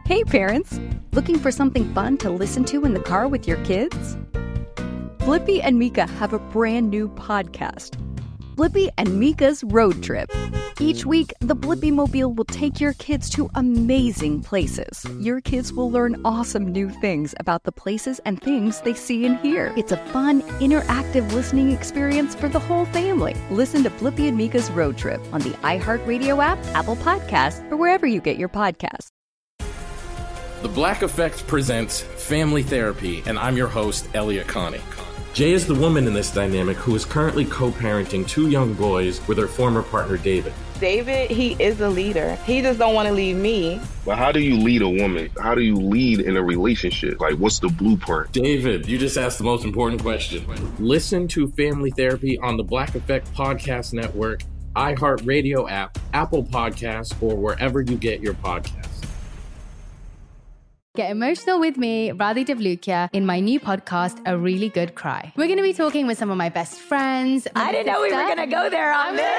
Hey parents, looking for something fun to listen to in the car with your kids? Blippi and Mika have a brand new podcast, Blippi and Mika's Road Trip. Each week, the Blippi Mobile will take your kids to amazing places. Your kids will learn awesome new things about the places and things they see and hear. It's a fun, interactive listening experience for the whole family. Listen to Blippi and Mika's Road Trip on the iHeartRadio app, Apple Podcasts, or wherever you get your podcasts. The Black Effect presents Family Therapy, and I'm your host, Elliot Connie. Jay is the woman in this dynamic who is currently co-parenting 2 young boys with her former partner, David. David, he is a leader. He just don't want to leave me. But how do you lead a woman? How do you lead in a relationship? Like, what's the blueprint? David, you just asked the most important question. Listen to Family Therapy on the Black Effect Podcast Network, iHeartRadio app, Apple Podcasts, or wherever you get your podcasts. Get emotional with me, Radhi Devlukia, in my new podcast, A Really Good Cry. We're going to be talking with some of my best friends. I didn't know we were going to go there on this.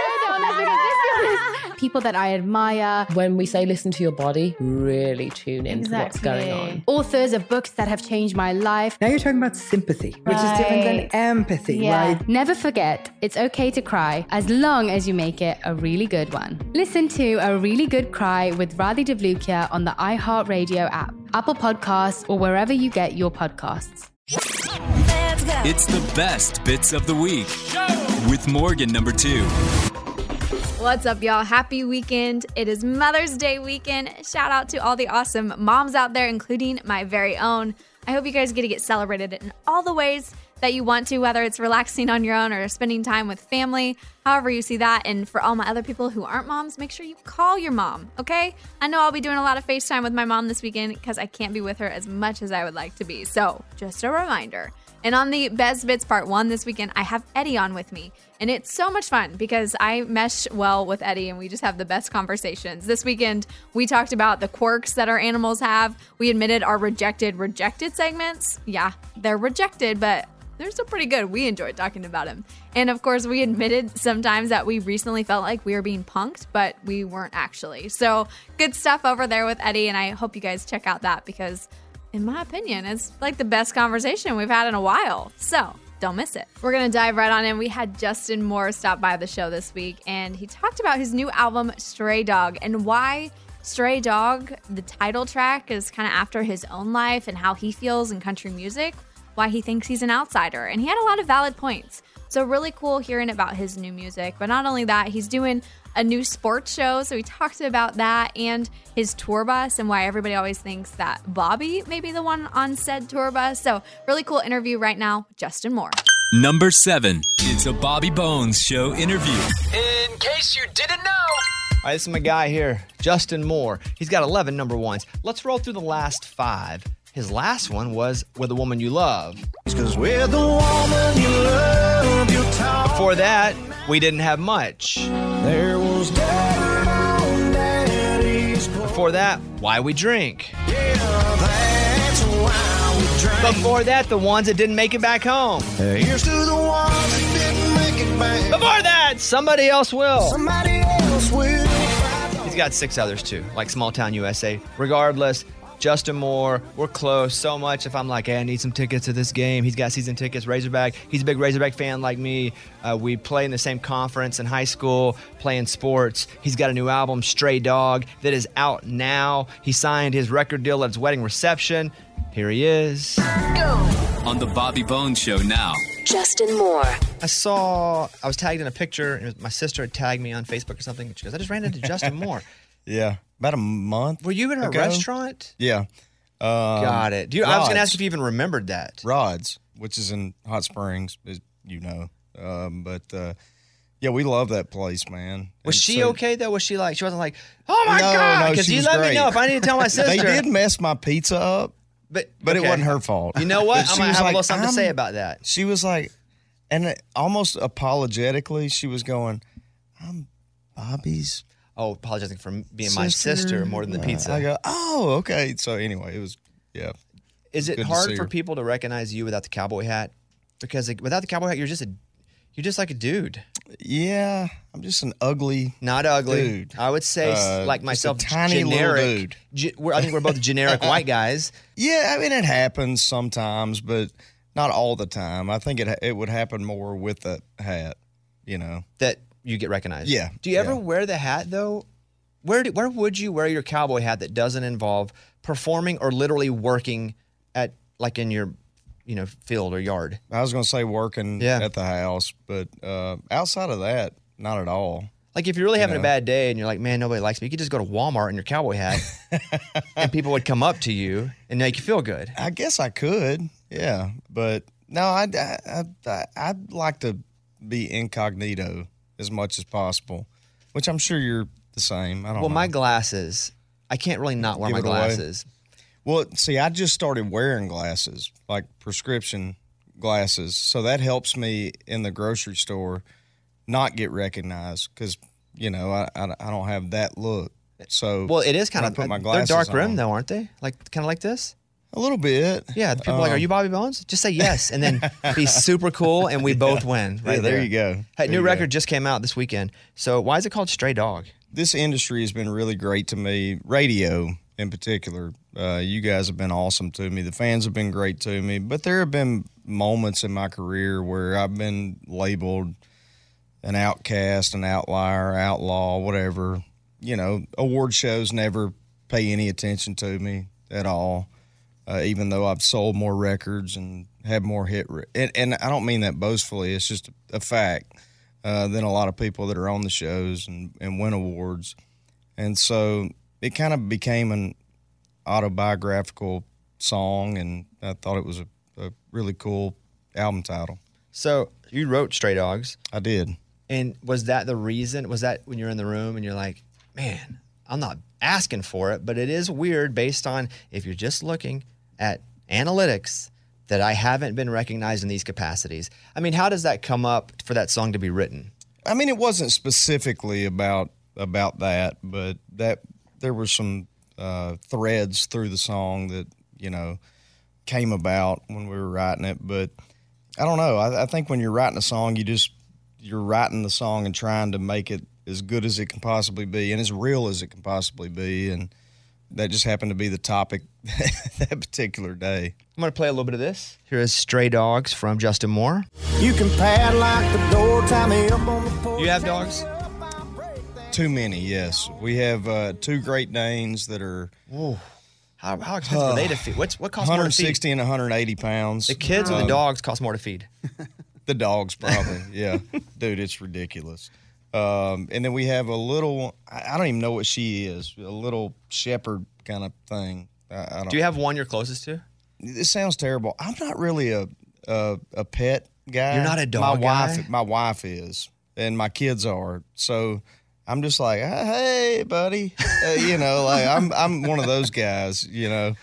People that I admire. When we say listen to your body, really tune into what's going on. Authors of books that have changed my life. Now you're talking about sympathy, which is different than empathy, right? Never forget, it's okay to cry as long as you make it a really good one. Listen to A Really Good Cry with Radhi Devlukia on the iHeartRadio app, Apple Podcasts, or wherever you get your podcasts. It's the best bits of the week with Morgan number 2. What's up, y'all? Happy weekend. It is Mother's Day weekend. Shout out to all the awesome moms out there, including my very own. I hope you guys get to get celebrated in all the ways that you want to, whether it's relaxing on your own or spending time with family, however you see that. And for all my other people who aren't moms, make sure you call your mom, okay? I know I'll be doing a lot of FaceTime with my mom this weekend because I can't be with her as much as I would like to be. So just a reminder. And on the Best Bits Part 1 this weekend, I have Eddie on with me. And it's so much fun because I mesh well with Eddie and we just have the best conversations. This weekend, we talked about the quirks that our animals have. We admitted our rejected segments. Yeah, they're rejected, but they're still pretty good. We enjoyed talking about them. And of course, we admitted sometimes that we recently felt like we were being punked, but we weren't actually. So good stuff over there with Eddie. And I hope you guys check out that because in my opinion, it's like the best conversation we've had in a while. So don't miss it. We're going to dive right on in. We had Justin Moore stop by the show this week, and he talked about his new album, Stray Dog, and why Stray Dog, the title track, is kind of after his own life and how he feels in country music, why he thinks he's an outsider. And he had a lot of valid points. So really cool hearing about his new music. But not only that, he's doing a new sports show. So we talked about that and his tour bus and why everybody always thinks that Bobby may be the one on said tour bus. So really cool interview right now, Justin Moore. Number 7. It's a Bobby Bones Show interview. In case you didn't know. All right, this is my guy here, Justin Moore. He's got 11 number ones. Let's roll through the last 5. His last one was With a Woman You Love. Because with a woman you love, you talk. Before that, We Didn't Have Much. There was dirt on Daddy's clothes. Before that, Why We Drink. Yeah, that's why we drink. Before that, the ones that didn't make it back home. Here's to the ones that didn't make it back. Before that, Somebody Else Will. Somebody else will. He's got 6 others too, like Small Town USA. Regardless, Justin Moore, we're close so much. If I'm like, hey, I need some tickets to this game, he's got season tickets, Razorback. He's a big Razorback fan like me. We play in the same conference in high school, playing sports. He's got a new album, Stray Dog, that is out now. He signed his record deal at his wedding reception. Here he is. On the Bobby Bones Show now. Justin Moore. I was tagged in a picture. My sister had tagged me on Facebook or something. She goes, I just ran into Justin Moore. Yeah, about a month. Were you in a restaurant? Yeah. Got it. I was going to ask if you even remembered that. Rods, which is in Hot Springs, as you know. Yeah, we love that place, man. Was she okay, though? She wasn't like, oh, my God, because you let me know if I need to tell my sister. They did mess my pizza up, but it wasn't her fault. You know what? I'm going to have a little something to say about that. She was like, and almost apologetically, she was going, I'm Bobby's. Oh, apologizing for being my sister more than the pizza. I go, oh, okay. So anyway, it was, yeah. Is it hard for people to recognize you without the cowboy hat? Because without the cowboy hat, you're just like a dude. Yeah, I'm just an ugly, not ugly. Dude. I would say, like myself, just a tiny generic. little dude. I think we're both generic white guys. Yeah, I mean it happens sometimes, but not all the time. I think it would happen more with the hat. That you get recognized. Yeah. Do you ever wear the hat though? Where would you wear your cowboy hat that doesn't involve performing or literally working at like in your field or yard? I was going to say working at the house, but outside of that, not at all. Like if you're really having a bad day and you're like, man, nobody likes me, you could just go to Walmart in your cowboy hat and people would come up to you and make you feel good. I guess I could, yeah. But no, I'd like to be incognito as much as possible, which I'm sure you're the same. I don't know. My glasses, I can't really not wear my glasses. Well, see, I just started wearing glasses, like prescription glasses. So that helps me in the grocery store not get recognized because, I don't have that look. So it is kind of put my glasses they're dark rim on. though, aren't they? Like kind of like this? A little bit. Yeah, people are like, are you Bobby Bones? Just say yes and then be super cool and we both win. Right there you go. Hey, new record just came out this weekend. So why is it called Stray Dog? This industry has been really great to me. Radio in particular. You guys have been awesome to me. The fans have been great to me. But there have been moments in my career where I've been labeled an outcast, an outlier, outlaw, whatever. Award shows never pay any attention to me at all, even though I've sold more records and had more hit. And I don't mean that boastfully. It's just a fact than a lot of people that are on the shows and win awards. And so it kind of became an autobiographical song, and I thought it was a really cool album title. So you wrote Stray Dogs. I did. And was that the reason? Was that when you're in the room and you're like, man, I'm not asking for it, but it is weird based on if you're just looking at analytics that I haven't been recognized in these capacities. I mean, how does that come up for that song to be written? I mean, it wasn't specifically about that, but that there were some threads through the song that, came about when we were writing it. But I don't know. I think when you're writing a song, you're writing the song and trying to make it as good as it can possibly be and as real as it can possibly be. And that just happened to be the topic that particular day. I'm going to play a little bit of this. Here is Stray Dogs from Justin Moore. You can padlock the door, tie me up on the porch. You have dogs? Too many, yes. We have 2 Great Danes that are... Ooh. How expensive are they to feed? What costs more to feed? 160 and 180 pounds. The kids or the dogs cost more to feed? The dogs, probably, yeah. Dude, it's ridiculous. And then we have a little, I don't even know what she is, a little shepherd kind of thing. I don't. Do you have one you're closest to? This sounds terrible. I'm not really a pet guy. You're not a dog guy? My wife is, and my kids are. So I'm just like, hey, buddy. I'm one of those guys, Do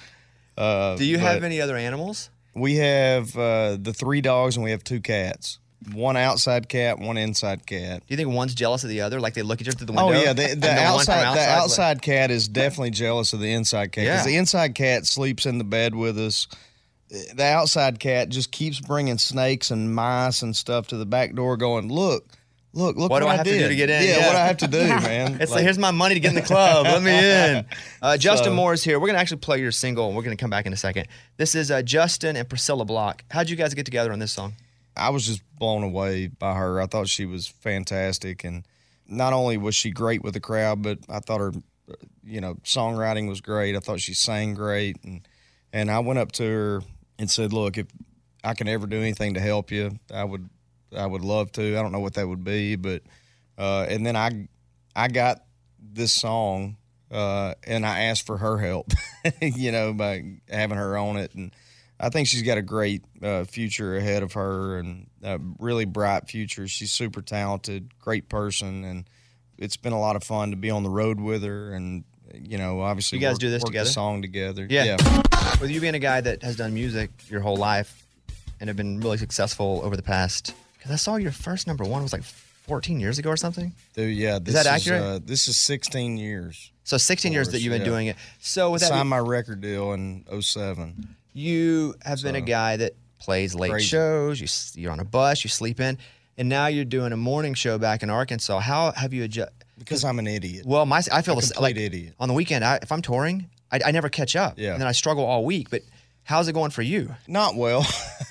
you have any other animals? We have the 3 dogs and we have 2 cats. 1 outside cat, 1 inside cat. Do you think one's jealous of the other? Like they look at you through the window? Oh, yeah. The outside cat is definitely jealous of the inside cat. Because the inside cat sleeps in the bed with us. The outside cat just keeps bringing snakes and mice and stuff to the back door going, look what do I have did. to do to get in? Yeah, what do I have to do, man? It's like, here's my money to get in the club. Let me in. Justin Moore is here. We're going to actually play your single, and we're going to come back in a second. This is Justin and Priscilla Block. How'd you guys get together on this song? I was just blown away by her. I thought she was fantastic, and not only was she great with the crowd, but I thought her, songwriting was great. I thought she sang great, and I went up to her and said, "Look, if I can ever do anything to help you, I would love to. I don't know what that would be, but and then I got this song, and I asked for her help, by having her on it, and I think she's got a great future ahead of her and a really bright future. She's super talented, great person, and it's been a lot of fun to be on the road with her. And obviously, you guys do this together? The song together, yeah. With you being a guy that has done music your whole life and have been really successful over the past, because I saw your first number 1 was like 14 years ago or something. Dude, yeah, is that accurate? This is 16 years. So 16 years that you've been doing it. So with signed my record deal in 2007. You have been a guy that plays late shows. You're on a bus. You sleep in. and now you're doing a morning show back in Arkansas. How have you adjusted? Because I'm an idiot. Well, I feel a complete idiot. On the weekend, if I'm touring, I never catch up. Yeah. And then I struggle all week. But how's it going for you? Not well.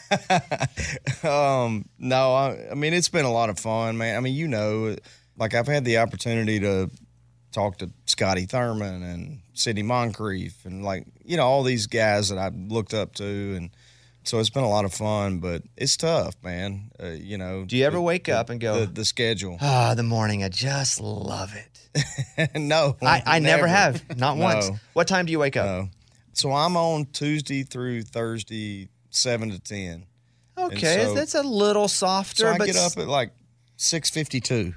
No, I mean, it's been a lot of fun, man. I mean, like I've had the opportunity to talk to Scotty Thurman and Sidney Moncrief and all these guys that I looked up to. And so it's been a lot of fun, but it's tough, man. Do you ever wake up and go, the schedule? The morning, I just love it. No. I never have. Not once. What time do you wake up? No. So I'm on Tuesday through Thursday, 7 to 10. Okay, so, that's a little softer. So I get up at 6:52.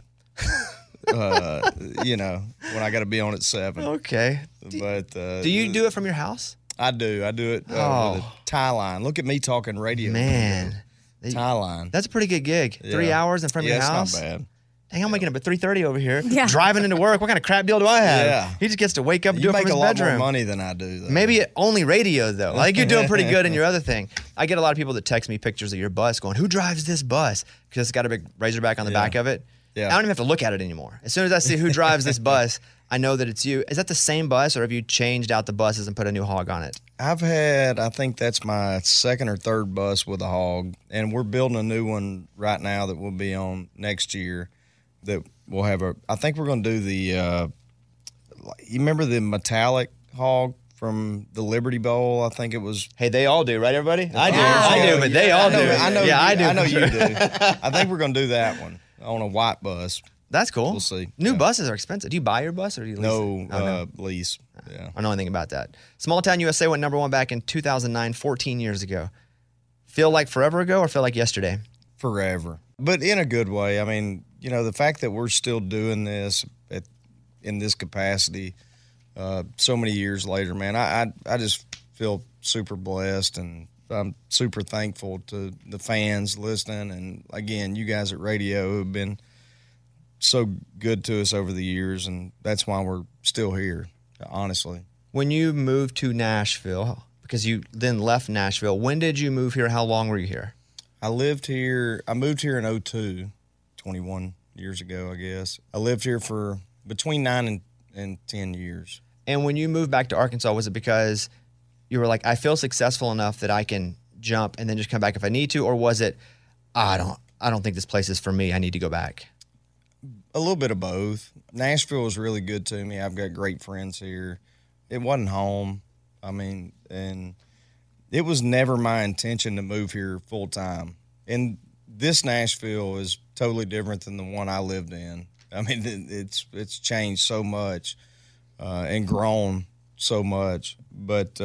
When I got to be on at 7. Okay. But do you do it from your house? I do. I do it with a tie line. Look at me talking radio. Man. Tie line. That's a pretty good gig. Yeah. 3 hours in front of your house? It's not bad. Dang, I'm waking up at 3:30 over here. Yeah. Driving into work. What kind of crap deal do I have? Yeah. He just gets to wake up and You do it make from his a lot bedroom. more money than I do, though. Maybe only radio, though. Like, you're doing pretty good in your other thing. I get a lot of people that text me pictures of your bus going, who drives this bus? Because it's got a big Razorback on the back of it. Yeah. I don't even have to look at it anymore. As soon as I see who drives this bus, I know that it's you. Is that the same bus, or have you changed out the buses and put a new hog on it? I think that's my second or third bus with a hog, and we're building a new one right now that we'll be on next year. That we'll have I think we're going to do the, you remember the metallic hog from the Liberty Bowl? I think it was. Hey, they all do, right, everybody? I do, but they all do. I know. Yeah, I do. I know you do. I think we're going to do that one on a white bus. That's cool. We'll see. New buses are expensive. Do you buy your bus or do you lease it? No, lease. Yeah. I don't know anything about that. Small Town USA went number 1 back in 2009, 14 years ago. Feel like forever ago or feel like yesterday? Forever. But in a good way. I mean, the fact that we're still doing this in this capacity so many years later, man, I just feel super blessed, and I'm super thankful to the fans listening. And, again, you guys at radio who have been so good to us over the years, and that's why we're still here, honestly. When you moved to Nashville, because you then left Nashville, when did you move here? How long were you here? I moved here in 2002, 21 years ago, I guess. I lived here for between 9 and 10 years. And when you moved back to Arkansas, was it because you were like, I feel successful enough that I can jump and then just come back if I need to? Or was it, I don't think this place is for me, I need to go back? A little bit of both. Nashville was really good to me. I've got great friends here. It wasn't home. I mean, and it was never my intention to move here full time. And this Nashville is totally different than the one I lived in. I mean, it's changed so much and grown so much. But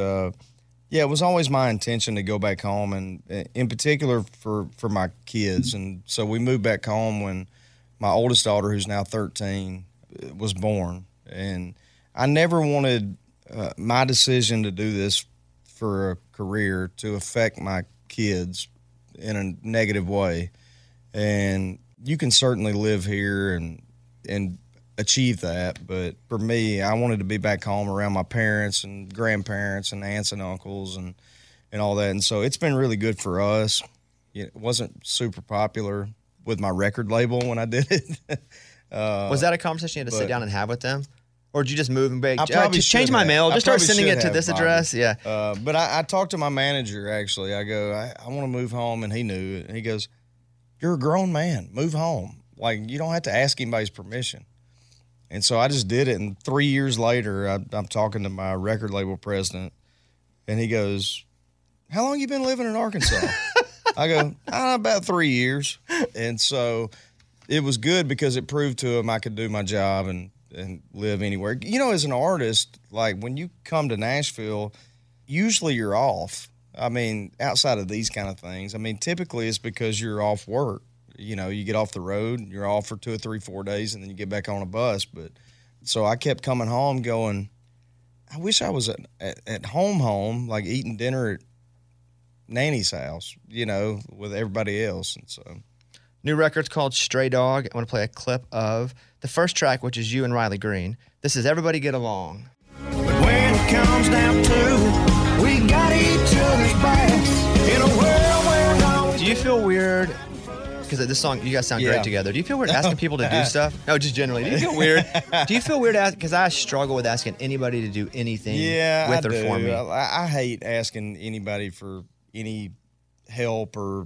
it was always my intention to go back home, and in particular for my kids. And so we moved back home when my oldest daughter, who's now 13, was born. And I never wanted my decision to do this for a career to affect my kids in a negative way. And you can certainly live here and achieve that. But for me, I wanted to be back home around my parents and grandparents and aunts and uncles and all that. And so it's been really good for us. It wasn't super popular with my record label when I did it. Was that a conversation you had to sit down and have with them? Or did you just move and be just change my mail, just start sending it to this address? Yeah. But I talked to my manager, actually. I go, I want to move home, and he knew it. And he goes, you're a grown man. Move home. Like, you don't have to ask anybody's permission. And so I just did it. And 3 years later, I'm talking to my record label president, and he goes, how long you been living in Arkansas? I go, about 3 years. And so it was good because it proved to him I could do my job and live anywhere. As an artist, like when you come to Nashville, usually you're off. I mean, outside of these kind of things, I mean, typically it's because you're off work. You get off the road, you're off for 2 or 3, 4 days, and then you get back on a bus. But so I kept coming home going, I wish I was at home, like eating dinner at Nanny's house, with everybody else. And so, new record's called Stray Dog. I want to play a clip of the first track, which is you and Riley Green. This is Everybody Get Along. But when it comes down to it, we got each other's backs in a world where Do you feel weird because this song, you guys sound great together. Do you feel weird asking people to do stuff? No, just generally. Do you feel weird? Do you feel weird because I struggle with asking anybody to do anything with or for me? I hate asking anybody for any help or,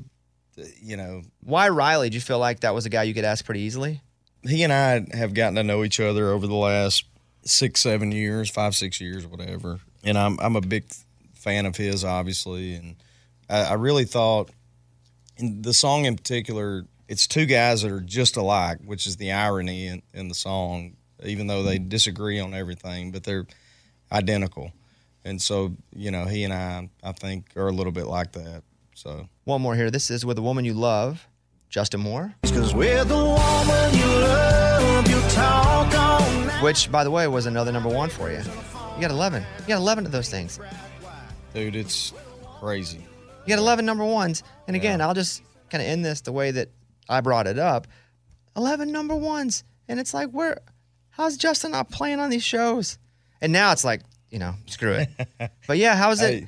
Why Riley? Do you feel like that was a guy you could ask pretty easily? He and I have gotten to know each other over the last 6-7 years, 5-6 years, whatever. And I'm a big fan of his, obviously. And I really thought, in the song in particular, it's two guys that are just alike, which is the irony in the song, even though they disagree on everything, but they're identical. And so, he and I think, are a little bit like that. So one more here. This is With a Woman You Love, Justin Moore. Because with a woman you love, you talk all night. Which, by the way, was another number one for you. You got 11. You got 11 of those things. Dude, it's crazy. You got 11 number ones. And again, I'll just kind of end this the way that I brought it up. 11 number ones. And it's like, how's Justin not playing on these shows? And now it's like, screw it. But yeah, how is it?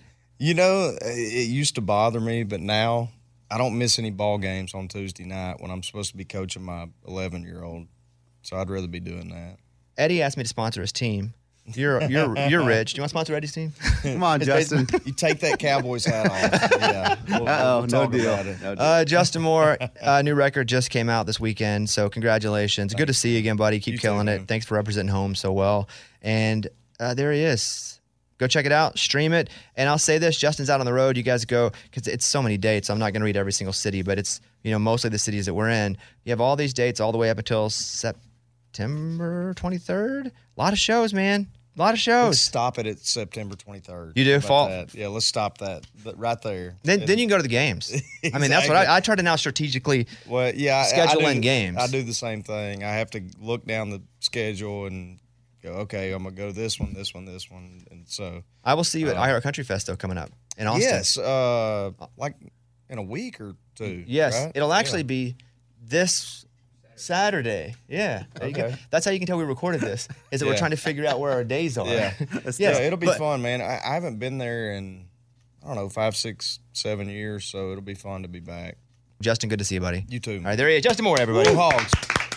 It used to bother me, but now I don't miss any ball games on Tuesday night when I'm supposed to be coaching my 11-year-old. So I'd rather be doing that. Eddie asked me to sponsor his team. You're rich. Do you want to sponsor Eddie's team? Come on, Justin. You take that Cowboys hat off. Yeah. We'll no deal. Justin Moore, new record just came out this weekend, so congratulations. Good to see you again, buddy. Keep killing it. Thanks for representing home so well. And there he is. Go check it out. Stream it. And I'll say this, Justin's out on the road. You guys go, because it's so many dates. I'm not going to read every single city, but it's, mostly the cities that we're in. You have all these dates all the way up until September 23rd. A lot of shows, man. A lot of shows. Let's stop it at September 23rd. You do? Fall? That? Yeah, let's stop that right there. Then you can go to the go Exactly. I mean, that's what I try to now strategically schedule in games. I do the same thing. I have to look down the schedule and go, okay, I'm going to go this one. And so I will see you at iHeart Country Fest, though, coming up in Austin. Yes, like in a week or two. Yes, right? It'll actually be this Saturday. Yeah. Okay. That's how you can tell we recorded this, is that we're trying to figure out where our days are. Yeah. It'll be fun, man. I haven't been there in, 5, 6, 7 years, so it'll be fun to be back. Justin, good to see you, buddy. You too, man. All right, there he is. Justin Moore, everybody. Woo, Hogs.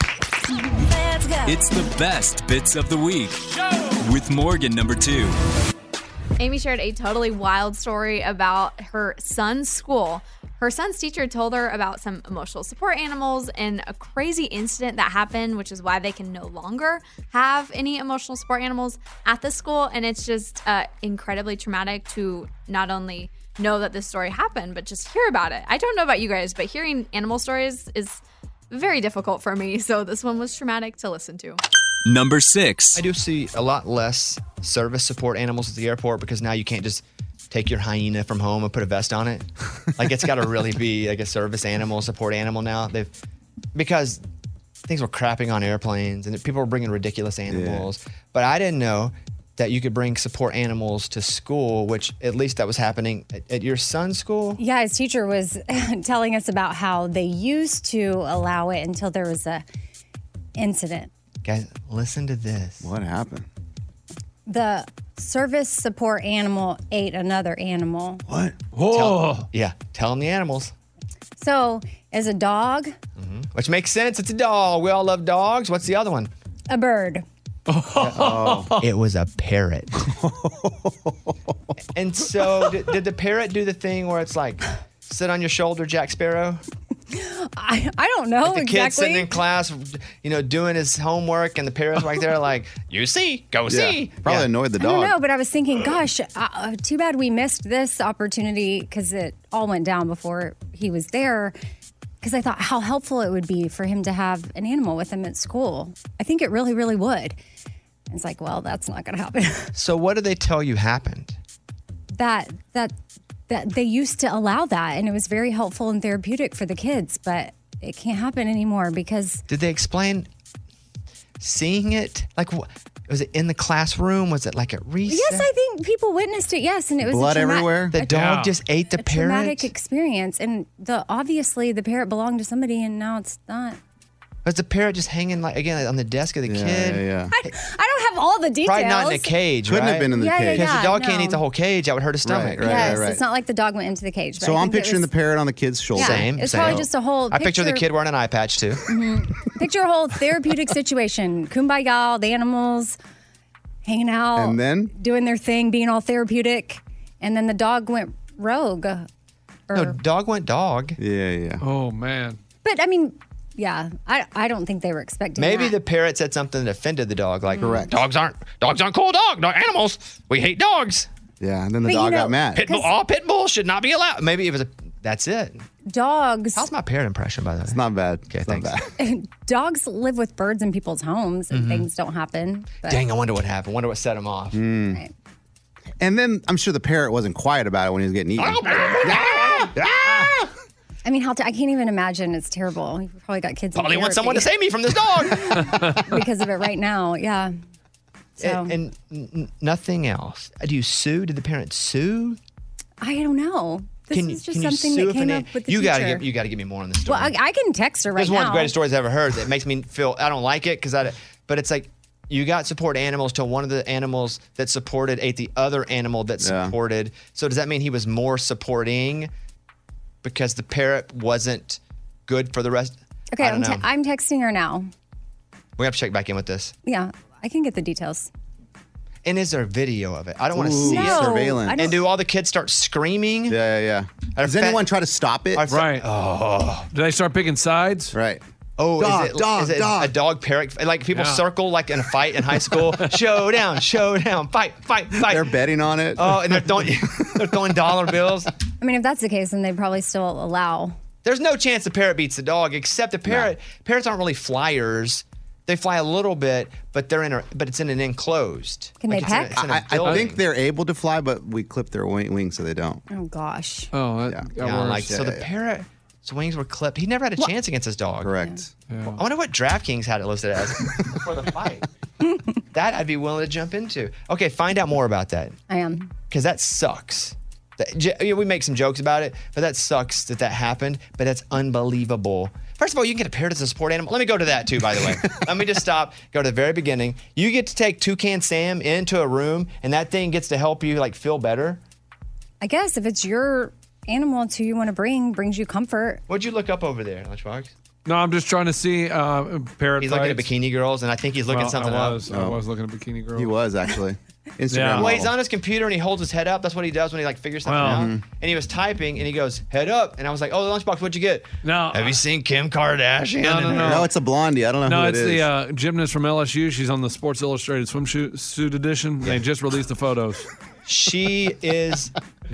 Let's go. It's the best bits of the week with Morgan number 2. Amy shared a totally wild story about her son's school. Her son's teacher told her about some emotional support animals and a crazy incident that happened, which is why they can no longer have any emotional support animals at the school. And it's just incredibly traumatic to not only know that this story happened, but just hear about it. I don't know about you guys, but hearing animal stories is very difficult for me. So this one was traumatic to listen to. Number 6. I do see a lot less service support animals at the airport because now you can't just take your hyena from home and put a vest on it. Like, it's got to really be like a service animal, support animal now. Because things were crapping on airplanes and people were bringing ridiculous animals. Yeah. But I didn't know that you could bring support animals to school, which at least that was happening at your son's school. Yeah, his teacher was telling us about how they used to allow it until there was a incident. Guys, listen to this. What happened? The service support animal ate another animal. What? Whoa. Tell them the animals. So, as a dog. Mm-hmm. Which makes sense. It's a dog. We all love dogs. What's the other one? A bird. It was a parrot. And so, did the parrot do the thing where it's like, sit on your shoulder, Jack Sparrow? I don't know like the exactly. kid sitting in class, doing his homework, and the parents right there like, you see, go see. Probably annoyed the dog. I don't know, but I was thinking, gosh, too bad we missed this opportunity because it all went down before he was there. Because I thought how helpful it would be for him to have an animal with him at school. I think it really, really would. It's like, well, that's not going to happen. So what did they tell you happened? That they used to allow that, and it was very helpful and therapeutic for the kids, but it can't happen anymore because... Did they explain seeing it? Like, was it in the classroom? Was it like at recess? Yes, I think people witnessed it, yes, and it was blood everywhere? The dog just ate the parrot? Traumatic experience, and obviously the parrot belonged to somebody, and now it's not. Was the parrot just hanging on the desk of the kid? Yeah. I don't have all the details. Probably not in a cage, Couldn't right? have been in the cage. Because the dog can't no. eat the whole cage. That would hurt his stomach. Yes, it's not like the dog went into the cage. But So I I'm think it picturing was- the parrot on the kid's shoulder. Same. It's probably just a whole. I picture the kid wearing an eye patch too. Picture a whole therapeutic situation. Kumbaya, the animals hanging out, And then? doing their thing, being all therapeutic, and then the dog went rogue. No, dog went dog. Yeah. Oh man. But I mean, yeah, I don't think they were expecting. Maybe that. the parrot said something that offended the dog. Like, Correct. Dogs aren't cool animals. We hate dogs. Yeah, and then the But, dog got mad. All pit bulls should not be allowed. Maybe it was that's it. dogs. How's my parrot impression, by the way? It's not bad. Okay, thanks. Dogs live with birds in people's homes, and Mhm. things don't happen. But Dang, I wonder what happened. Wonder what set him off. Right. And then I'm sure the parrot wasn't quiet about it when he was getting eaten. I mean, I can't even imagine. It's terrible. You've probably got kids. in Probably want therapy someone to save me from this dog. because of it right now. Yeah. So and nothing else. Do you sue? Did the parent sue? I don't know. This is just something sue that if came an- up with the you gotta teacher. give you got to give me more on this story. Well, I can text her right This is one of now. the greatest stories I've ever heard. That makes me feel I don't like it but it's like you got support animals till one of the animals that supported ate the other animal that supported. So does that mean he was more supporting because the parrot wasn't good for the rest? Okay, I don't know. I'm texting her now. We have to check back in with this. Yeah, I can get the details. And is there a video of it? I don't want to Ooh, see No, it. surveillance. I don't- And do all the kids start screaming? Yeah. Does anyone try to stop it? Right. Oh. Do they start picking sides? Right. Oh, Dog, is it, dog, is it dog. a dog parrot? Like people Yeah. circle like in a fight in high school. Showdown, fight. They're betting on it. Oh, and they're throwing dollar bills. I mean, if that's the case, then they'd probably still allow. There's no chance the parrot beats the dog, except the parrot. Parrots aren't really flyers. They fly a little bit, but it's in an enclosed. Can they it's in a- peck? it's in a I building. think they're able to fly, but we clip their wings so they don't. Oh gosh. Oh, Yeah. So the parrot's wings were clipped. He never had a chance against his dog. Correct. I wonder what DraftKings had it listed as for the fight. That I'd be willing to jump into. Okay, find out more about that. I am. Because that sucks. We make some jokes about it, but that sucks that happened. But that's unbelievable. First of all, you can get a parrot as a support animal. Let me go to that too, by the way. Let me just stop, go to the very beginning. You get to take Toucan Sam into a room, and that thing gets to help you like feel better. I guess if it's your animal, it's who you want to brings you comfort. What'd you look up over there, Lunchbox? No, I'm just trying to see parrot He's fights. looking at bikini girls, and I think he's looking something I up. was looking at bikini girls. He was actually. Instagram. Yeah. Well, model. he's on his computer and he holds his head up. That's what he does when he like figures something Well, out. And he was typing and he goes, head up. And I was like, oh, Lunchbox, what'd you get? No. Have you seen Kim Kardashian? No, it's a blondie. I don't know No, who it's it is. the gymnast from LSU. She's on the Sports Illustrated swimsuit edition. They just released the photos. She is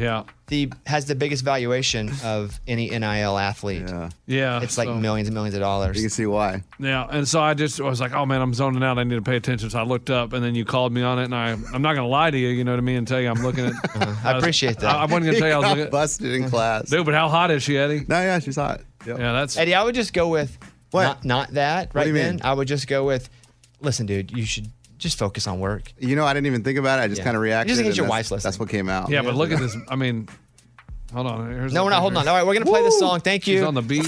has the biggest valuation of any NIL athlete. Yeah. It's like so- millions and millions of dollars. You can see why. Yeah, and so I was like, oh man, I'm zoning out. I need to pay attention. So I looked up, and then you called me on it, and I'm not going to lie to you, you know what I mean, and tell you I'm looking at. I appreciate that. I wasn't going to tell you I was He looking got busted in class. Dude, but how hot is she, Eddie? No, yeah, she's hot. Yep. Yeah, that's. Eddie, I would just go with What? Not that What right do you then. mean? I would just go with, listen, dude, you should just focus on work. You know, I didn't even think about it. I just kind of reacted. Just in case and your that's- wife's listening. That's what came out. Yeah, but look at this. I mean, hold on. No, we're not holding on. All right, we're going to play this song. Thank you. She's on the beat.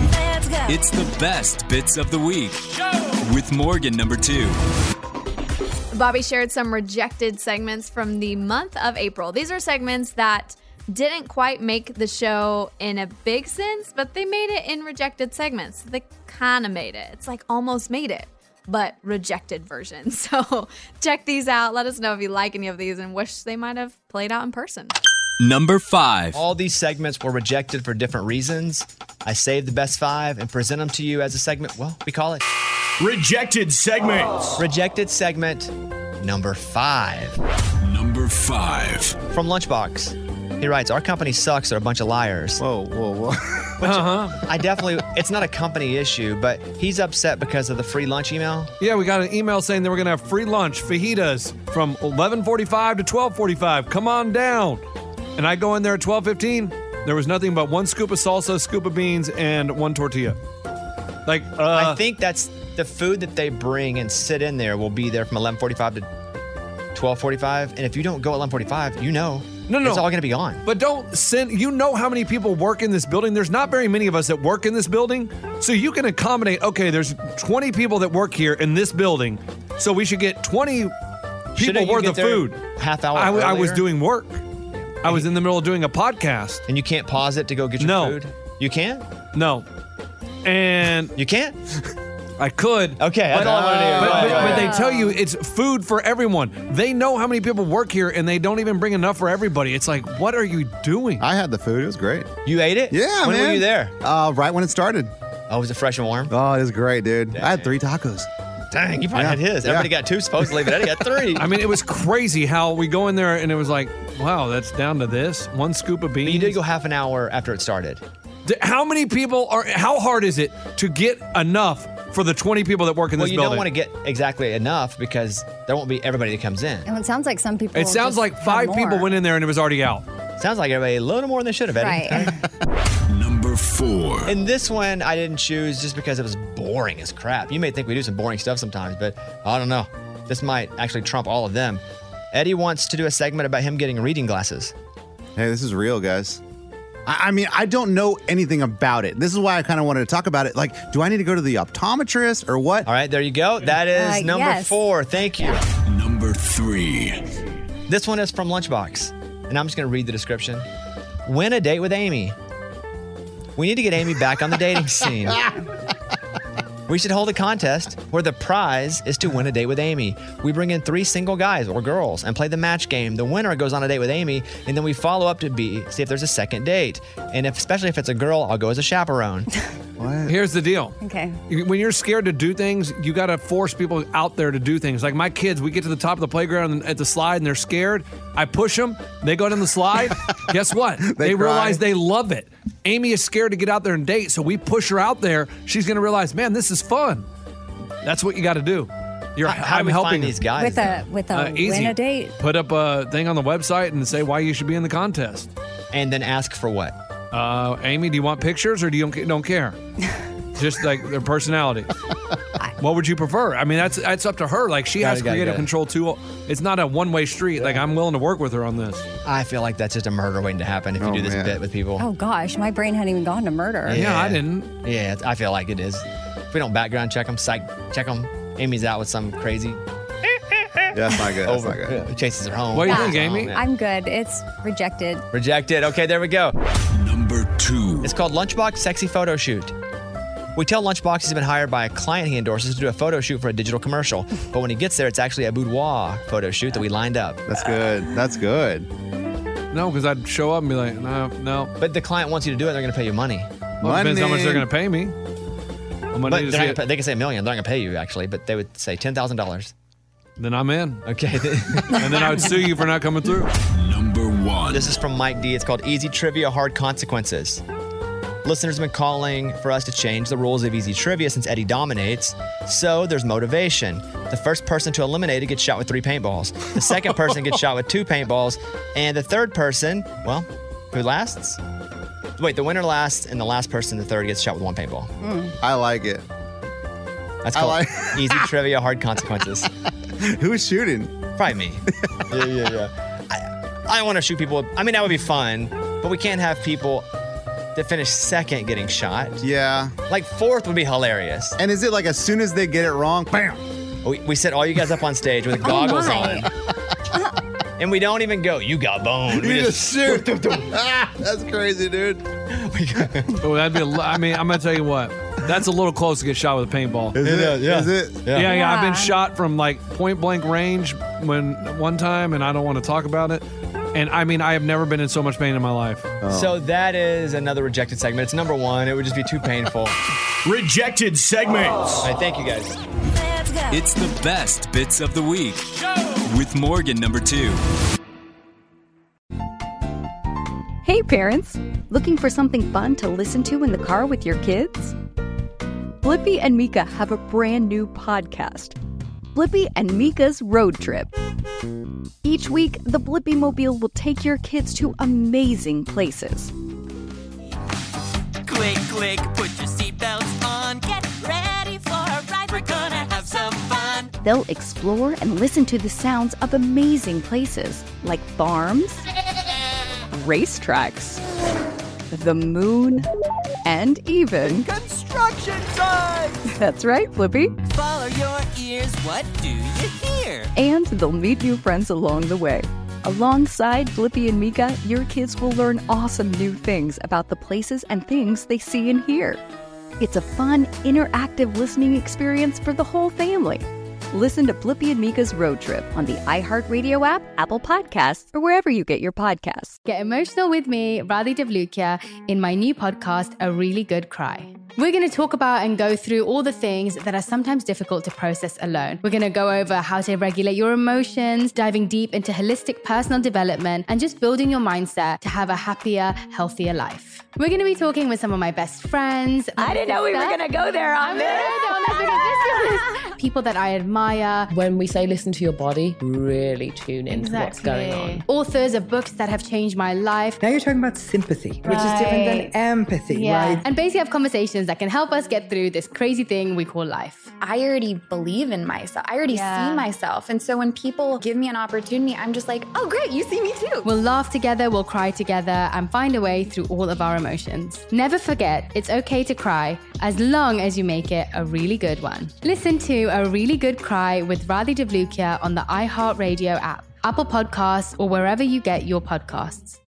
It's the best bits of the week with Morgan number 2. Bobby shared some rejected segments from the month of April. These are segments that didn't quite make the show in a big sense, but they made it in rejected segments. They kind of made it. It's like almost made it, but rejected version. So check these out. Let us know if you like any of these and wish they might have played out in person. Number 5. All these segments were rejected for different reasons. I saved the best 5 and present them to you as a segment. Well, we call it Rejected segments. Rejected segment number 5. Number 5. From Lunchbox. He writes, our company sucks. They're a bunch of liars. Whoa. Which I definitely, it's not a company issue, but he's upset because of the free lunch email. Yeah, we got an email saying that we're going to have free lunch, fajitas, from 11:45 to 12:45. Come on down. And I go in there at 12:15. There was nothing but 1 scoop of salsa, scoop of beans, and 1 tortilla. Like, I think that's the food that they bring and sit in there will be there from 11:45 to 12:45. And if you don't go at 11:45, you know No. It's all going to be gone. But don't send, you know how many people work in this building? There's not very many of us that work in this building. So you can accommodate, okay, there's 20 people that work here in this building. So we should get 20 people worth of food. Half hour I was earlier? doing work. I was in the middle of doing a podcast. And you can't pause it to go get your food? You can't? No. And you can't? I could. Okay, that's all I want to do. But they tell you it's food for everyone. They know how many people work here, and they don't even bring enough for everybody. It's like, what are you doing? I had the food. It was great. You ate it? Yeah, When man. were you there? Right when it started. Oh, was it fresh and warm? Oh, it was great, dude. I had 3 tacos. Dang, you probably had his. Everybody got 2 supposedly, but Eddie got 3. I mean, it was crazy how we go in there, and it was like, wow, that's down to this. 1 scoop of beans. But you did go half an hour after it started. How many people how hard is it to get enough for the 20 people that work in this you building? don't want to get exactly enough because there won't be everybody that comes in. And it sounds like some people. It sounds just like have 5 people more. went in there and it was already out. Sounds like everybody a little more than they should have, Eddie. Right. Number 4. And this one I didn't choose just because it was boring as crap. You may think we do some boring stuff sometimes, but I don't know. This might actually trump all of them. Eddie wants to do a segment about him getting reading glasses. Hey, this is real, guys. I mean, I don't know anything about it. This is why I kind of wanted to talk about it. Like, do I need to go to the optometrist or what? All right, there you go. That is number yes. 4. Thank you. Number 3. This one is from Lunchbox, and I'm just going to read the description. Win a date with Amy. We need to get Amy back on the dating scene. We should hold a contest where the prize is to win a date with Amy. We bring in 3 single guys or girls and play the match game. The winner goes on a date with Amy, and then we follow up to see if there's a second date. And especially if it's a girl, I'll go as a chaperone. What? Here's the deal. Okay. When you're scared to do things, you got to force people out there to do things. Like my kids, we get to the top of the playground and at the slide and they're scared. I push them. They go down the slide. Guess what? They cry. realize they love it. Amy is scared to get out there and date, so we push her out there. She's going to realize, man, this is fun. That's what you got to do. How do we helping find these guys? With a easy. win a date. Put up a thing on the website and say why you should be in the contest. And then ask for what? Amy, do you want pictures or do you don't care? Just like their personality. What would you prefer? I mean, that's up to her. Like she has creative control too. It's not a one-way street. Like I'm willing to work with her on this. I feel like that's just a murder waiting to happen if you do this bit with people. Oh gosh, my brain hadn't even gone to murder. Yeah, I didn't. Yeah, I feel like it is. If we don't background check them, check them. Amy's out with some crazy. Yeah, that's not good. That's not good. Chases her home. What do you think, Amy? I'm good. It's rejected. Rejected. Okay, there we go. Number 2. It's called Lunchbox Sexy Photo Shoot. We tell Lunchbox he's been hired by a client he endorses to do a photo shoot for a digital commercial. But when he gets there, it's actually a boudoir photo shoot that we lined up. That's good. That's good. No, because I'd show up and be like, no. But the client wants you to do it, they're going to pay you money. Well, it depends how much they're going to pay me. But they can say $1 million. They're not going to pay you, actually, but they would say $10,000. Then I'm in. Okay. And then I would sue you for not coming through. Number 1. This is from Mike D. It's called Easy Trivia, Hard Consequences. Listeners have been calling for us to change the rules of Easy Trivia since Eddie dominates. So there's motivation. The first person to eliminate it gets shot with 3 paintballs. The second person gets shot with 2 paintballs. And the third person, well, who lasts? Wait, the winner lasts, and the last person, the third, gets shot with 1 paintball. I like it. That's called Easy Trivia, Hard Consequences. Who's shooting? Probably me. Yeah. I want to shoot people. I mean, that would be fun, but we can't have people that finish second getting shot. Yeah. Like 4th would be hilarious. And is it like as soon as they get it wrong, bam? We set all you guys up on stage with goggles on. And we don't even go, you got boned. You just shoot. That's crazy, dude. Oh, that'd be. I mean, I'm gonna tell you what. That's a little close to get shot with a paintball. Is it? Yeah. Is it? Yeah. I've been shot from like point blank range one time, and I don't want to talk about it. And I mean, I have never been in so much pain in my life. So that is another rejected segment. It's number 1. It would just be too painful. Rejected segments. All right, thank you guys. It's the best bits of the week with Morgan number 2. Hey parents, looking for something fun to listen to in the car with your kids? Blippi and Mika have a brand new podcast, Blippi and Mika's Road Trip. Each week, the Blippi Mobile will take your kids to amazing places. Click, click, put your seatbelts on. Get ready for a ride. We're gonna have some fun. They'll explore and listen to the sounds of amazing places like farms, racetracks, the moon, and even construction sites. That's right, Flippy. Follow your ears. What do you hear? And they'll meet new friends along the way. Alongside Flippy and Mika, your kids will learn awesome new things about the places and things they see and hear. It's a fun, interactive listening experience for the whole family. Listen to Flippy and Mika's Road Trip on the iHeartRadio app, Apple Podcasts, or wherever you get your podcasts. Get emotional with me, Radhi Devlukia, in my new podcast, A Really Good Cry. We're going to talk about and go through all the things that are sometimes difficult to process alone. We're going to go over how to regulate your emotions, diving deep into holistic personal development, and just building your mindset to have a happier, healthier life. We're going to be talking with some of my best friends. I didn't know we were going to go there on this. People that I admire. When we say listen to your body, really tune into what's going on. Authors of books that have changed my life. Now you're talking about sympathy, which is different than empathy, right? And basically have conversations that can help us get through this crazy thing we call life. I already believe in myself. I already see myself. And so when people give me an opportunity, I'm just like, oh, great, you see me too. We'll laugh together, we'll cry together, and find a way through all of our emotions. Never forget, it's okay to cry, as long as you make it a really good one. Listen to A Really Good Cry with Radhi Devlukia on the iHeartRadio app, Apple Podcasts, or wherever you get your podcasts.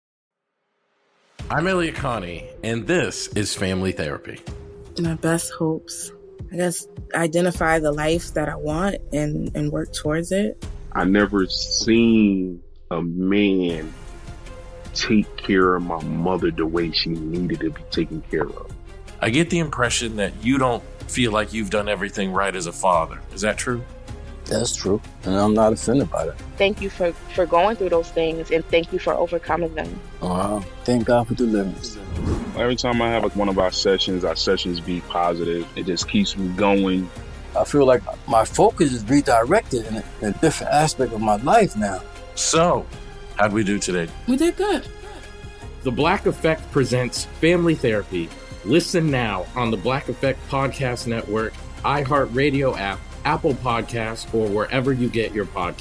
I'm Elliot Connie, and this is Family Therapy. My best hopes, I guess, identify the life that I want and work towards it. I never seen a man take care of my mother the way she needed to be taken care of. I get the impression that you don't feel like you've done everything right as a father. Is that true? That's true, and I'm not offended by that. Thank you for going through those things, and thank you for overcoming them. Wow. Thank God for deliverance. Every time I have one of our sessions be positive. It just keeps me going. I feel like my focus is redirected in a different aspect of my life now. So, how'd we do today? We did good. The Black Effect presents Family Therapy. Listen now on the Black Effect Podcast Network, iHeartRadio app, Apple Podcasts, or wherever you get your podcasts.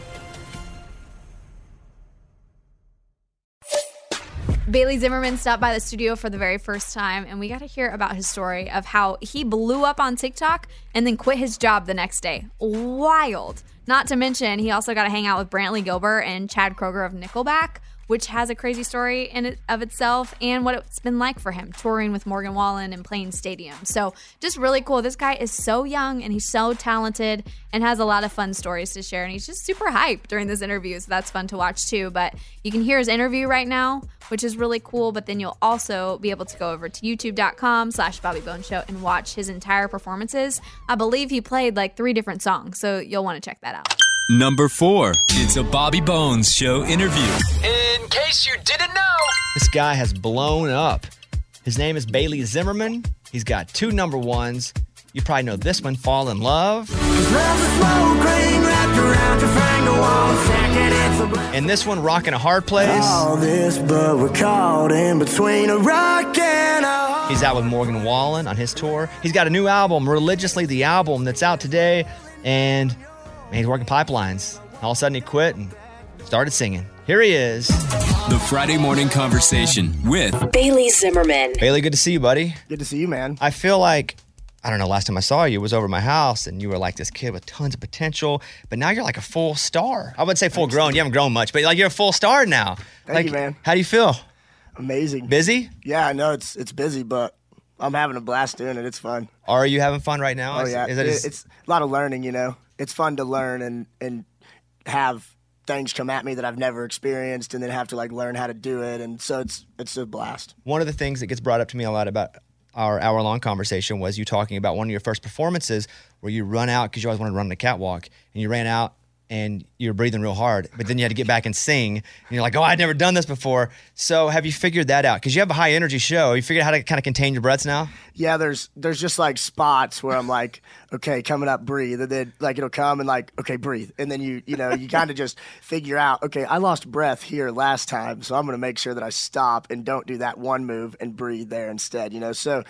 Bailey Zimmerman stopped by the studio for the very first time, and we got to hear about his story of how he blew up on TikTok and then quit his job the next day. Wild. Not to mention, he also got to hang out with Brantley Gilbert and Chad Kroeger of Nickelback, which has a crazy story in it of itself, and what it's been like for him touring with Morgan Wallen and playing stadiums. So just really cool. This guy is so young and he's so talented and has a lot of fun stories to share. And he's just super hyped during this interview. So that's fun to watch too. But you can hear his interview right now, which is really cool. But then you'll also be able to go over to youtube.com/Bobby Bones Show and watch his entire performances. I believe he played like 3 different songs. So you'll want to check that out. Number 4. It's a Bobby Bones Show interview. In case you didn't know, this guy has blown up. His name is Bailey Zimmerman. He's got 2 number 1s. You probably know this one, Fall in Love. And this one, Rockin' a Hard Place. All this, but we're caught in between a rock and a... He's out with Morgan Wallen on his tour. He's got a new album, Religiously, the album that's out today. And man, he's working pipelines. All of a sudden he quit and started singing. Here he is. The Friday Morning Conversation with Bailey Zimmerman. Bailey, good to see you, buddy. Good to see you, man. I feel like, I don't know, last time I saw you was over at my house and you were like this kid with tons of potential, but now you're like a full star. I wouldn't say full grown. You haven't grown much, but like you're a full star now. Thank you, man. How do you feel? Amazing. Busy? Yeah, I know it's busy, but I'm having a blast doing it. It's fun. Are you having fun right now? Oh, yeah. It's a lot of learning, you know. It's fun to learn and have things come at me that I've never experienced and then have to like learn how to do it. And so it's a blast. One of the things that gets brought up to me a lot about our hour-long conversation was you talking about one of your first performances where you run out because you always wanted to run on the catwalk, and you ran out and you were breathing real hard, but then you had to get back and sing, and you're like, oh, I'd never done this before. So have you figured that out? Because you have a high-energy show. You figured out how to kind of contain your breaths now? Yeah, there's just like spots where I'm like, okay, coming up, breathe, and then like it'll come and like, okay, breathe, and then you kind of just figure out, okay, I lost breath here last time, so I'm gonna make sure that I stop and don't do that one move and breathe there instead, you know. So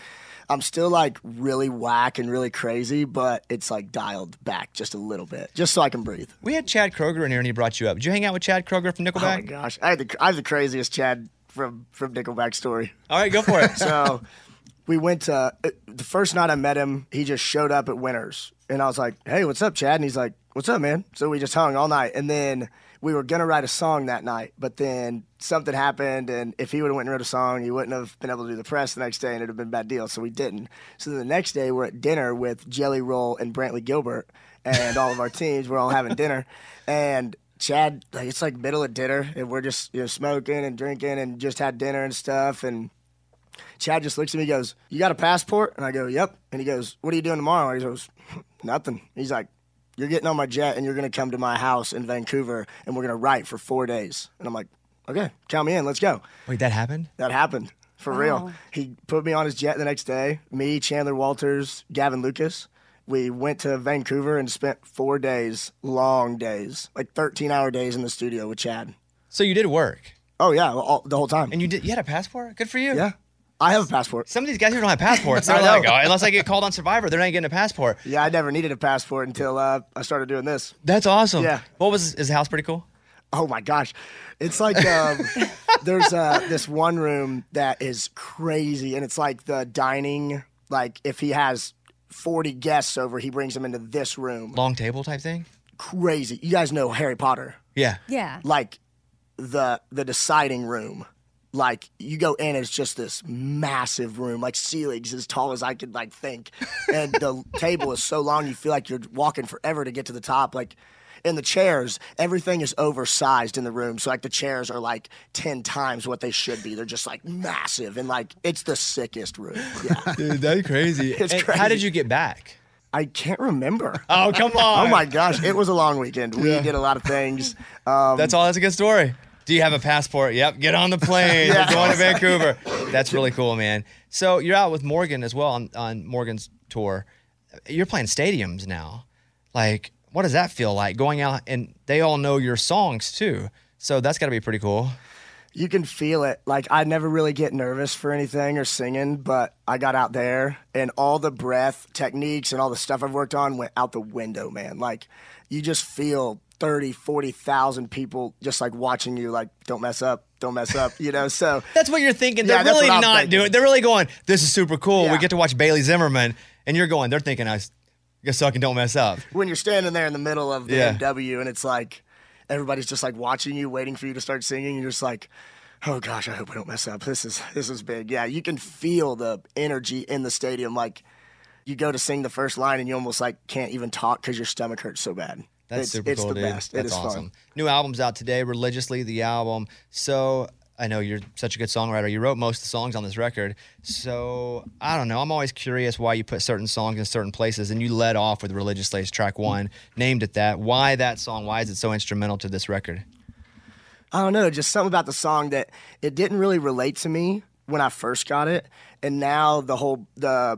I'm still like really whack and really crazy, but it's like dialed back just a little bit, just so I can breathe. We had Chad Kroger in here and he brought you up. Did you hang out with Chad Kroger from Nickelback? Oh my gosh, I have the craziest Chad from Nickelback story. All right, go for it. So we went to the first night I met him. He just showed up at Winners, and I was like, "Hey, what's up, Chad?" And he's like, "What's up, man?" So we just hung all night, and then we were gonna write a song that night, but then something happened, and if he would have went and wrote a song, he wouldn't have been able to do the press the next day, and it'd have been a bad deal. So we didn't. So then the next day, we're at dinner with Jelly Roll and Brantley Gilbert, and all of our teams. We're all having dinner, and Chad, like, it's like middle of dinner, and we're just smoking and drinking and just had dinner and stuff, and Chad just looks at me and goes, "You got a passport?" And I go, "Yep." And he goes, "What are you doing tomorrow?" And he goes, "Nothing." He's like, "You're getting on my jet and you're going to come to my house in Vancouver and we're going to write for 4 days." And I'm like, "Okay, count me in. Let's go." Wait, that happened? That happened. For real. He put me on his jet the next day. Me, Chandler Walters, Gavin Lucas. We went to Vancouver and spent 4 days, long days, like 13-hour days in the studio with Chad. So you did work? Oh, yeah, the whole time. And you had a passport? Good for you. Yeah. I have a passport. Some of these guys here don't have passports. They're like, oh, unless I get called on Survivor, they're not getting a passport. Yeah, I never needed a passport until I started doing this. That's awesome. Yeah. Is the house pretty cool? Oh my gosh. It's like there's this one room that is crazy, and it's like the dining, like if he has 40 guests over, he brings them into this room. Long table type thing? Crazy. You guys know Harry Potter. Yeah. Yeah. Like the deciding room. Like, you go in, it's just this massive room, like ceilings as tall as I could, like, think. And the table is so long, you feel like you're walking forever to get to the top. Like, in the chairs, everything is oversized in the room. So, like, the chairs are, like, 10 times what they should be. They're just, like, massive. And, like, it's the sickest room. Yeah. Dude, that's crazy. It's crazy. How did you get back? I can't remember. Oh, come on. Oh, my gosh. It was a long weekend. We did a lot of things. That's a good story. Do you have a passport? Yep. Get on the plane. We're going to Vancouver. That's really cool, man. So you're out with Morgan as well on Morgan's tour. You're playing stadiums now. Like, what does that feel like going out and they all know your songs too? So that's got to be pretty cool. You can feel it. Like, I never really get nervous for anything or singing, but I got out there and all the breath techniques and all the stuff I've worked on went out the window, man. Like, you just feel 30, 40,000 people just like watching you, like, don't mess up, so. That's what you're thinking. They're really not doing. They're really going, this is super cool. Yeah. We get to watch Bailey Zimmerman, and you're going, they're thinking, I guess suck and don't mess up. When you're standing there in the middle of the MW and it's like, everybody's just like watching you, waiting for you to start singing, and you're just like, oh gosh, I hope I don't mess up. This is big. Yeah, you can feel the energy in the stadium. Like, you go to sing the first line and you almost like can't even talk because your stomach hurts so bad. That's super cool, it's the dude. best. That's awesome. Fun. New album's out today, Religiously, the album. So I know you're such a good songwriter. You wrote most of the songs on this record. So I don't know. I'm always curious why you put certain songs in certain places, and you led off with Religiously as track one, named it that. Why that song? Why is it so instrumental to this record? I don't know. Just something about the song that it didn't really relate to me when I first got it, and now the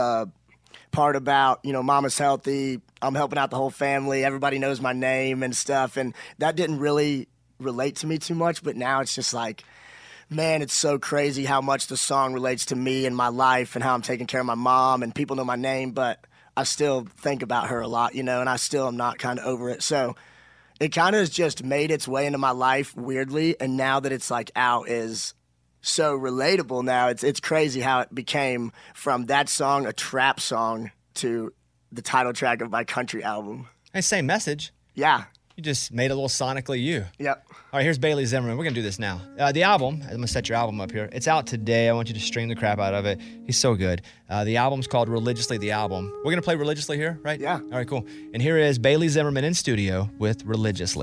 part about, mama's healthy, I'm helping out the whole family, everybody knows my name and stuff, and that didn't really relate to me too much, but now it's just like, man, it's so crazy how much the song relates to me and my life and how I'm taking care of my mom, and people know my name, but I still think about her a lot, and I still am not kind of over it. So it kind of has just made its way into my life weirdly, and now that it's like out is so relatable now. It's crazy how it became from that song, a trap song, to the title track of my country album. Hey, same message. Yeah. You just made a little sonically you. Yep. All right, here's Bailey Zimmerman. We're going to do this now. The album, I'm going to set your album up here. It's out today. I want you to stream the crap out of it. He's so good. The album's called Religiously, the album. We're going to play Religiously here, right? Yeah. All right, cool. And here is Bailey Zimmerman in studio with Religiously.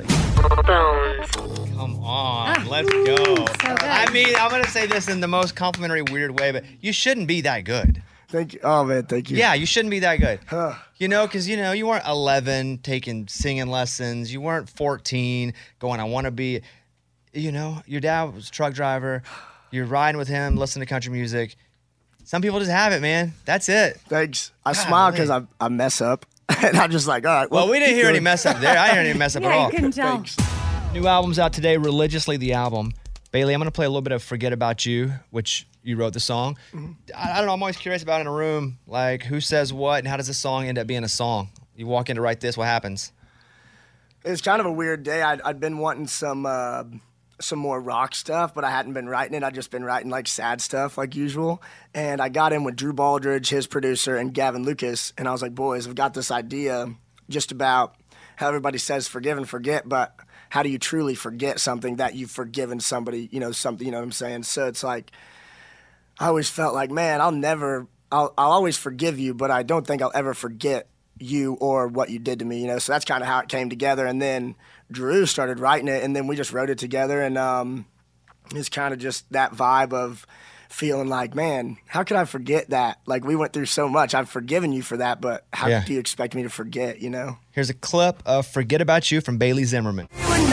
Come on, let's go. So good. I mean, I'm going to say this in the most complimentary, weird way, but you shouldn't be that good. Thank you. Oh, man, thank you. Yeah, you shouldn't be that good. Because, you weren't 11 taking singing lessons. You weren't 14 going, I want to be, your dad was a truck driver. You're riding with him, listening to country music. Some people just have it, man. That's it. Thanks. I smile because I mess up. And I'm just like, all right. Well, we didn't hear any mess up there. I didn't hear any mess up at all. Yeah, you couldn't tell. New album's out today, Religiously, the album. Bailey, I'm going to play a little bit of Forget About You, which you wrote the song. I don't know. I'm always curious about in a room, like who says what and how does this song end up being a song? You walk in to write this, what happens? It's kind of a weird day. I'd been wanting some more rock stuff, but I hadn't been writing it. I'd just been writing like sad stuff like usual. And I got in with Drew Baldridge, his producer, and Gavin Lucas. And I was like, boys, I've got this idea just about how everybody says forgive and forget, but how do you truly forget something that you've forgiven somebody, something, you know what I'm saying? So it's like, I always felt like, man, I'll always forgive you, but I don't think I'll ever forget you or what you did to me, So that's kind of how it came together. And then Drew started writing it, and then we just wrote it together. And it's kind of just that vibe of feeling like, man, how could I forget that? Like, we went through so much. I've forgiven you for that, but how do you expect me to forget, Here's a clip of Forget About You from Bailey Zimmerman.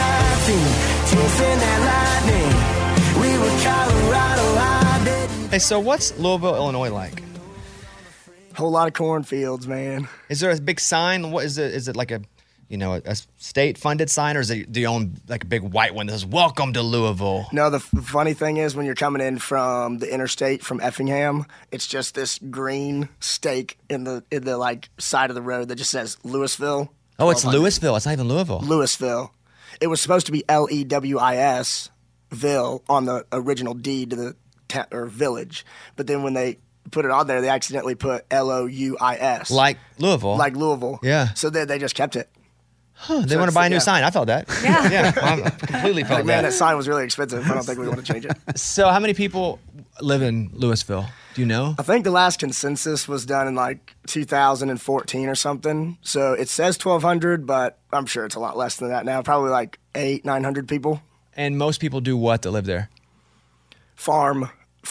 Hey, so what's Louisville, Illinois like? Whole lot of cornfields, man. Is there a big sign? What is it? Is it like a state-funded sign, or do you own like a big white one that says "Welcome to Louisville"? No, the funny thing is when you're coming in from the interstate from Effingham, it's just this green stake in the like side of the road that just says Louisville. Oh, it's Louisville. It's not even Louisville. Louisville. It was supposed to be Lewisville on the original deed to the village, but then when they put it on there, they accidentally put Louis. Like Louisville. Like Louisville. Yeah. So they just kept it. Huh, they want to buy a new sign. I felt that. Yeah. I completely felt that. Man, that sign was really expensive. I don't think we want to change it. So how many people live in Louisville? Do you know? I think the last consensus was done in like 2014 or something. So it says 1,200, but I'm sure it's a lot less than that now. Probably like 800-900 people. And most people do what that live there? Farm,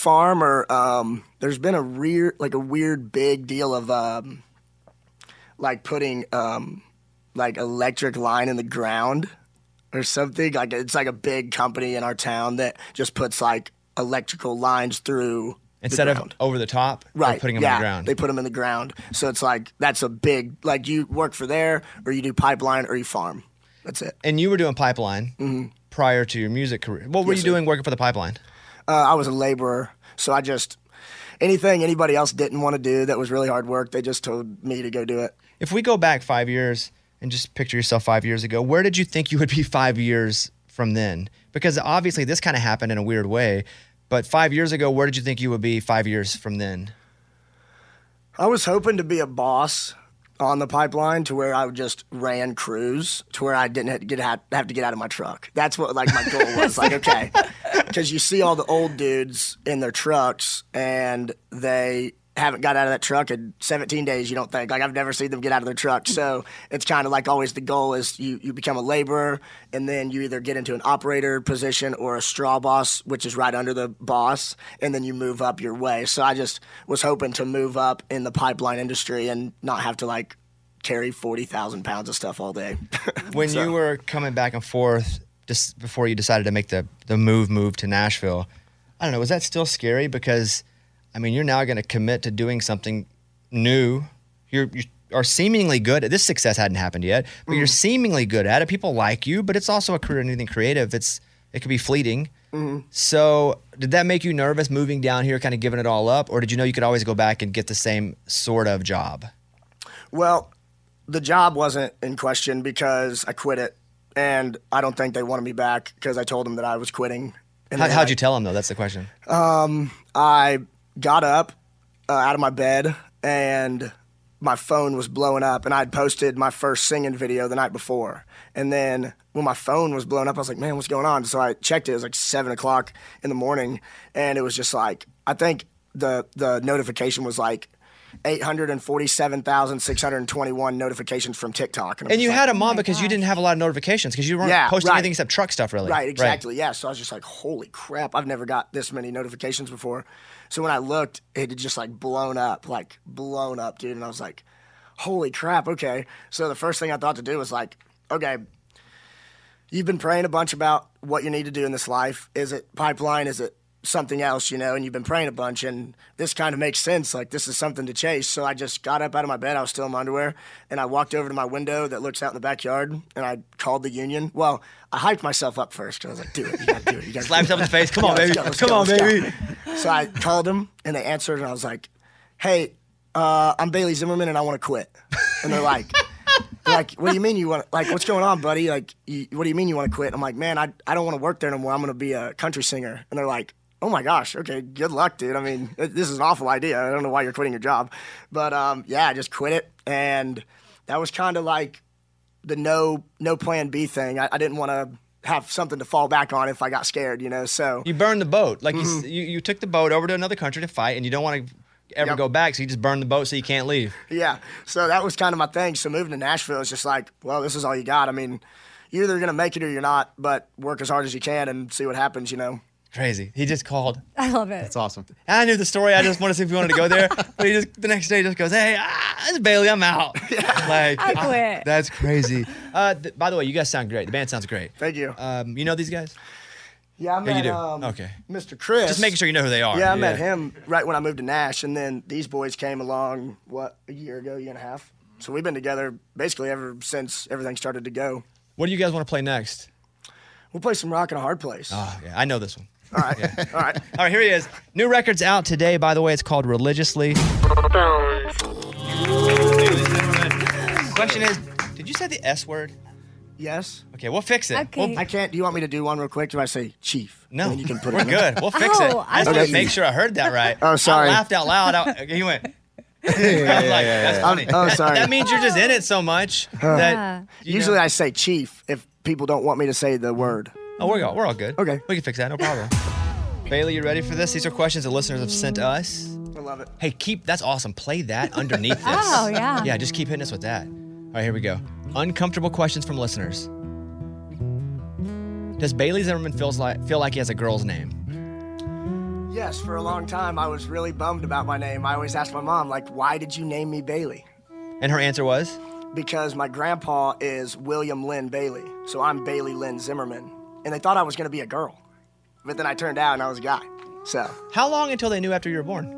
or there's been a weird big deal of like putting like electric line in the ground or something. Like it's like a big company in our town that just puts like electrical lines through instead of over the top. Right, putting them in the ground. They put them in the ground. So it's like that's a big like you work for there, or you do pipeline, or you farm. That's it. And you were doing pipeline prior to your music career. What were you doing working for the pipeline? I was a laborer, so I just anything anybody else didn't want to do that was really hard work, they just told me to go do it. If we go back 5 years and just picture yourself 5 years ago, where did you think you would be 5 years from then? Because obviously this kind of happened in a weird way, but 5 years ago, where did you think you would be 5 years from then? I was hoping to be a boss on the pipeline to where I just ran crews to where I didn't have to get out of my truck. That's what like my goal was. Like, okay, because you see all the old dudes in their trucks and they haven't got out of that truck in 17 days, you don't think. Like, I've never seen them get out of their truck. So it's kind of like always the goal is you become a laborer, and then you either get into an operator position or a straw boss, which is right under the boss, and then you move up your way. So I just was hoping to move up in the pipeline industry and not have to, like, carry 40,000 pounds of stuff all day. When you were coming back and forth just before you decided to make the move to Nashville, I don't know, was that still scary? Because I mean, you're now going to commit to doing something new. You are seemingly good at this. Success hadn't happened yet, but you're seemingly good at it. People like you, but it's also a career in anything creative. It could be fleeting. So did that make you nervous moving down here, kind of giving it all up? Or did you know you could always go back and get the same sort of job? Well, the job wasn't in question because I quit it. And I don't think they wanted me back because I told them that I was quitting. And how'd you tell them, though? That's the question. I got up out of my bed and my phone was blowing up, and I'd posted my first singing video the night before. And then when my phone was blowing up, I was like, man, what's going on? So I checked it. It was like 7 o'clock in the morning, and it was just like, I think the notification was like 847,621 notifications from TikTok. And you had them on because you didn't have a lot of notifications because you weren't posting anything except truck stuff, really. Right, exactly, yeah. So I was just like, holy crap, I've never got this many notifications before. So when I looked, it had just like blown up, dude. And I was like, holy crap, okay. So the first thing I thought to do was like, okay, you've been praying a bunch about what you need to do in this life. Is it pipeline? Is it something else, and you've been praying a bunch, and this kind of makes sense. Like, this is something to chase. So I just got up out of my bed. I was still in my underwear, and I walked over to my window that looks out in the backyard, and I called the union. Well, I hyped myself up first, because I was like, do it. You got to do it. You got Slap yourself in the face. Come on, baby. Come on, baby. So I called them, and they answered, and I was like, hey, I'm Bailey Zimmerman, and I want to quit. And they're like, what do you mean you want? Like, what's going on, buddy? Like, what do you mean you want to quit? I'm like, man, I don't want to work there no more. I'm going to be a country singer. And they're like, oh my gosh, okay, good luck, dude. I mean, this is an awful idea. I don't know why you're quitting your job. But I just quit it. And that was kind of like the no plan B thing. I didn't want to have something to fall back on if I got scared, so. You burned the boat. Like, you took the boat over to another country to fight, and you don't want to ever go back, so you just burn the boat so you can't leave. Yeah, so that was kind of my thing. So moving to Nashville is just like, well, this is all you got. I mean, you're either going to make it or you're not, but work as hard as you can and see what happens, Crazy. He just called. I love it. That's awesome. I knew the story. I just wanted to see if you wanted to go there. But he the next day just goes, hey, it's Bailey. I'm out. Like, I quit. That's crazy. By the way, you guys sound great. The band sounds great. Thank you. You know these guys? Yeah, I met you do. Okay. Mr. Chris. Just making sure you know who they are. Yeah, I met him right when I moved to Nash, and then these boys came along, a year and a half? So we've been together basically ever since everything started to go. What do you guys want to play next? We'll play some Rock in a Hard Place. Oh, yeah, I know this one. All right. Yeah. All right. All right, here he is. New record's out today, by the way. It's called Religiously. Question is, did you say the S word? Yes. Okay, we'll fix it. Okay. Well, I can't. Do you want me to do one real quick? Do I say chief? No. And then you can put We're it in good. there? We'll fix it. I just want Okay. to make sure I heard that right. Oh, sorry. I laughed out loud. He went. I was like, that's funny. Oh, sorry. That means you're just in it so much that Usually I say chief if people don't want me to say the word. Oh, we're all good. Okay. We can fix that. No problem. Bailey, you ready for this? These are questions that listeners have sent us. I love it. Hey, that's awesome. Play that underneath this. Oh, yeah. Yeah, just keep hitting us with that. All right, here we go. Uncomfortable questions from listeners. Does Bailey Zimmerman feel like he has a girl's name? Yes, for a long time I was really bummed about my name. I always asked my mom, like, why did you name me Bailey? And her answer was? Because my grandpa is William Lynn Bailey, so I'm Bailey Lynn Zimmerman. And they thought I was going to be a girl. But then I turned out and I was a guy. So. How long until they knew after you were born?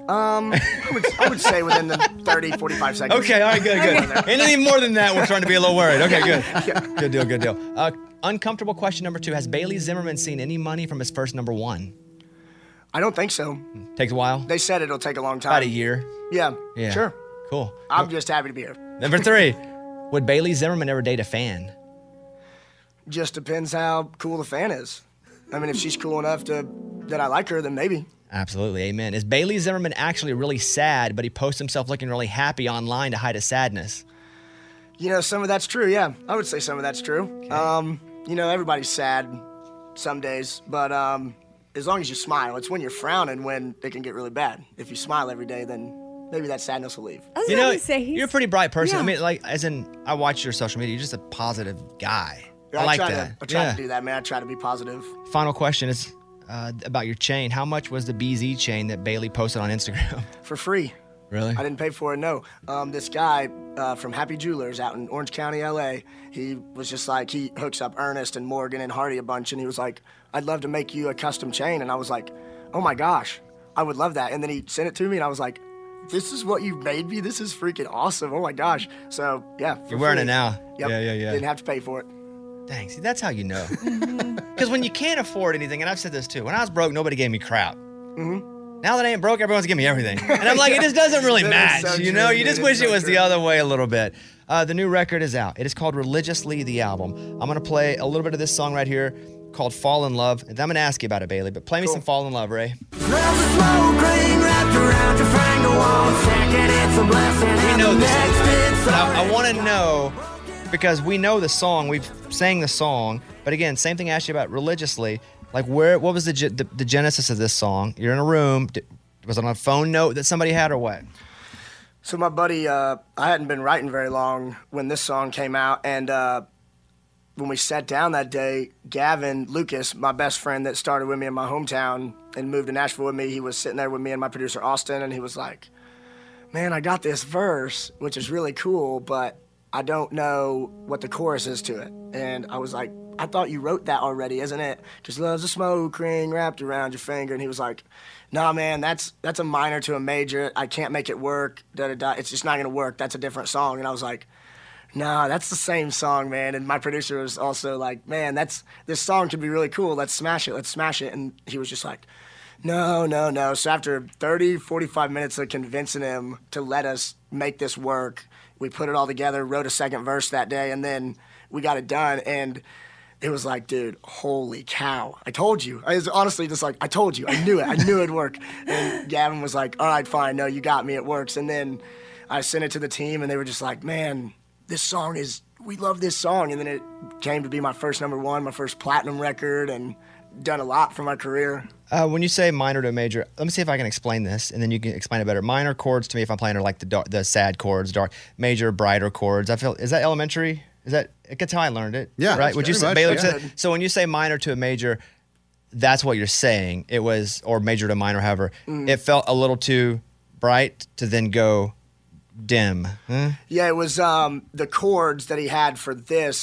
I would say within the 30, 45 seconds. Okay, all right, good. Anything more than that, we're starting to be a little worried. Okay, good. Yeah. Good deal. Uncomfortable question number 2. Has Bailey Zimmerman seen any money from his first number 1? I don't think so. Takes a while? They said it'll take a long time. About a year? Yeah, sure. Cool. I'm just happy to be here. Number 3. Would Bailey Zimmerman ever date a fan? Just depends how cool the fan is. I mean, if she's cool enough that I like her, then maybe. Absolutely, amen. Is Bailey Zimmerman actually really sad, but he posts himself looking really happy online to hide his sadness? Some of that's true, yeah. I would say some of that's true. Okay. Everybody's sad some days, but as long as you smile. It's when you're frowning when it can get really bad. If you smile every day, then maybe that sadness will leave. I was about to say, you're a pretty bright person. Yeah. I mean, like, as in, I watch your social media. You're just a positive guy. Yeah, I like that. I try to do that, man. I try to be positive. Final question is about your chain. How much was the BZ chain that Bailey posted on Instagram? For free. Really? I didn't pay for it, no. This guy from Happy Jewelers out in Orange County, LA, he was just like, he hooks up Ernest and Morgan and Hardy a bunch, and he was like, I'd love to make you a custom chain. And I was like, oh my gosh, I would love that. And then he sent it to me, and I was like, this is what you made me? This is freaking awesome. Oh my gosh. So, yeah. You're wearing it now. Yep. Yeah. Didn't have to pay for it. Dang, see, that's how you know. Because when you can't afford anything, and I've said this too, when I was broke, nobody gave me crap. Mm-hmm. Now that I ain't broke, everyone's giving me everything. And I'm like, it just doesn't really match, so you know? true, You just wish it was the other way a little bit. The new record is out. It is called Religiously, the album. I'm going to play a little bit of this song right here called Fall in Love. And I'm going to ask you about it, Bailey, but play me some Fall in Love, Ray. We know this. I want to know, because we know the song, we've sang the song, but again, same thing I asked you about Religiously. Like, what was the genesis of this song? You're in a room. Was it on a phone note that somebody had, or what? So my buddy, I hadn't been writing very long when this song came out, and when we sat down that day, Gavin Lucas, my best friend that started with me in my hometown and moved to Nashville with me, he was sitting there with me and my producer Austin, and he was like, man, I got this verse, which is really cool, but I don't know what the chorus is to it. And I was like, I thought you wrote that already, isn't it? Just loves a smoke ring wrapped around your finger. And he was like, nah, man, that's a minor to a major. I can't make it work. Da-da-da. It's just not going to work. That's a different song. And I was like, nah, that's the same song, man. And my producer was also like, man, this song could be really cool. Let's smash it. And he was just like, no. So after 30, 45 minutes of convincing him to let us make this work, we put it all together, wrote a second verse that day, and then we got it done. And it was like, dude, holy cow. I told you. I was honestly just like, I told you. I knew it. I knew it'd work. And Gavin was like, all right, fine. No, you got me. It works. And then I sent it to the team, and they were just like, man, we love this song. And then it came to be my first number one, my first platinum record, and done a lot for my career. When you say minor to major, let me see if I can explain this, and then you can explain it better. Minor chords to me, if I'm playing, are like the sad chords. Dark, major, brighter chords. Is that elementary? That's how I learned it. Yeah, right. Would you say, Bailey? Yeah. So when you say minor to a major, that's what you're saying. It was, or major to minor, however. It felt a little too bright to then go dim. Huh? Yeah, it was the chords that he had for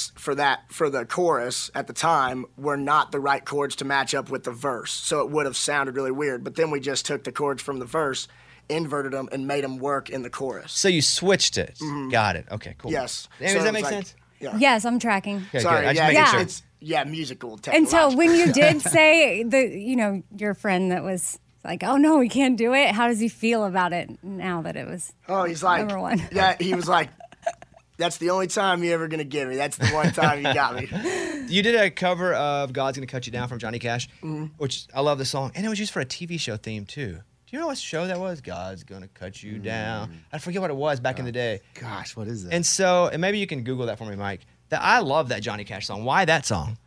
the chorus at the time were not the right chords to match up with the verse. So it would have sounded really weird. But then we just took the chords from the verse, inverted them, and made them work in the chorus. So you switched it. Got it. Okay, cool. Yes. Does that make sense? Yeah. Yes, I'm tracking. Okay, Sorry, good. I just making sure. It's musical. And so when you did say your friend that was like, oh no, we can't do it. How does he feel about it now that it was? Oh, he's like, number one. Yeah, he was like, that's the only time you're ever gonna give me. That's the one time you got me. You did a cover of "God's Gonna Cut You Down" from Johnny Cash, which I love the song, and it was used for a TV show theme too. Do you know what show that was? God's Gonna Cut You Down. I forget what it was back in the day. Gosh, what is that? And so, and maybe you can Google that for me, Mike. I love that Johnny Cash song. Why that song?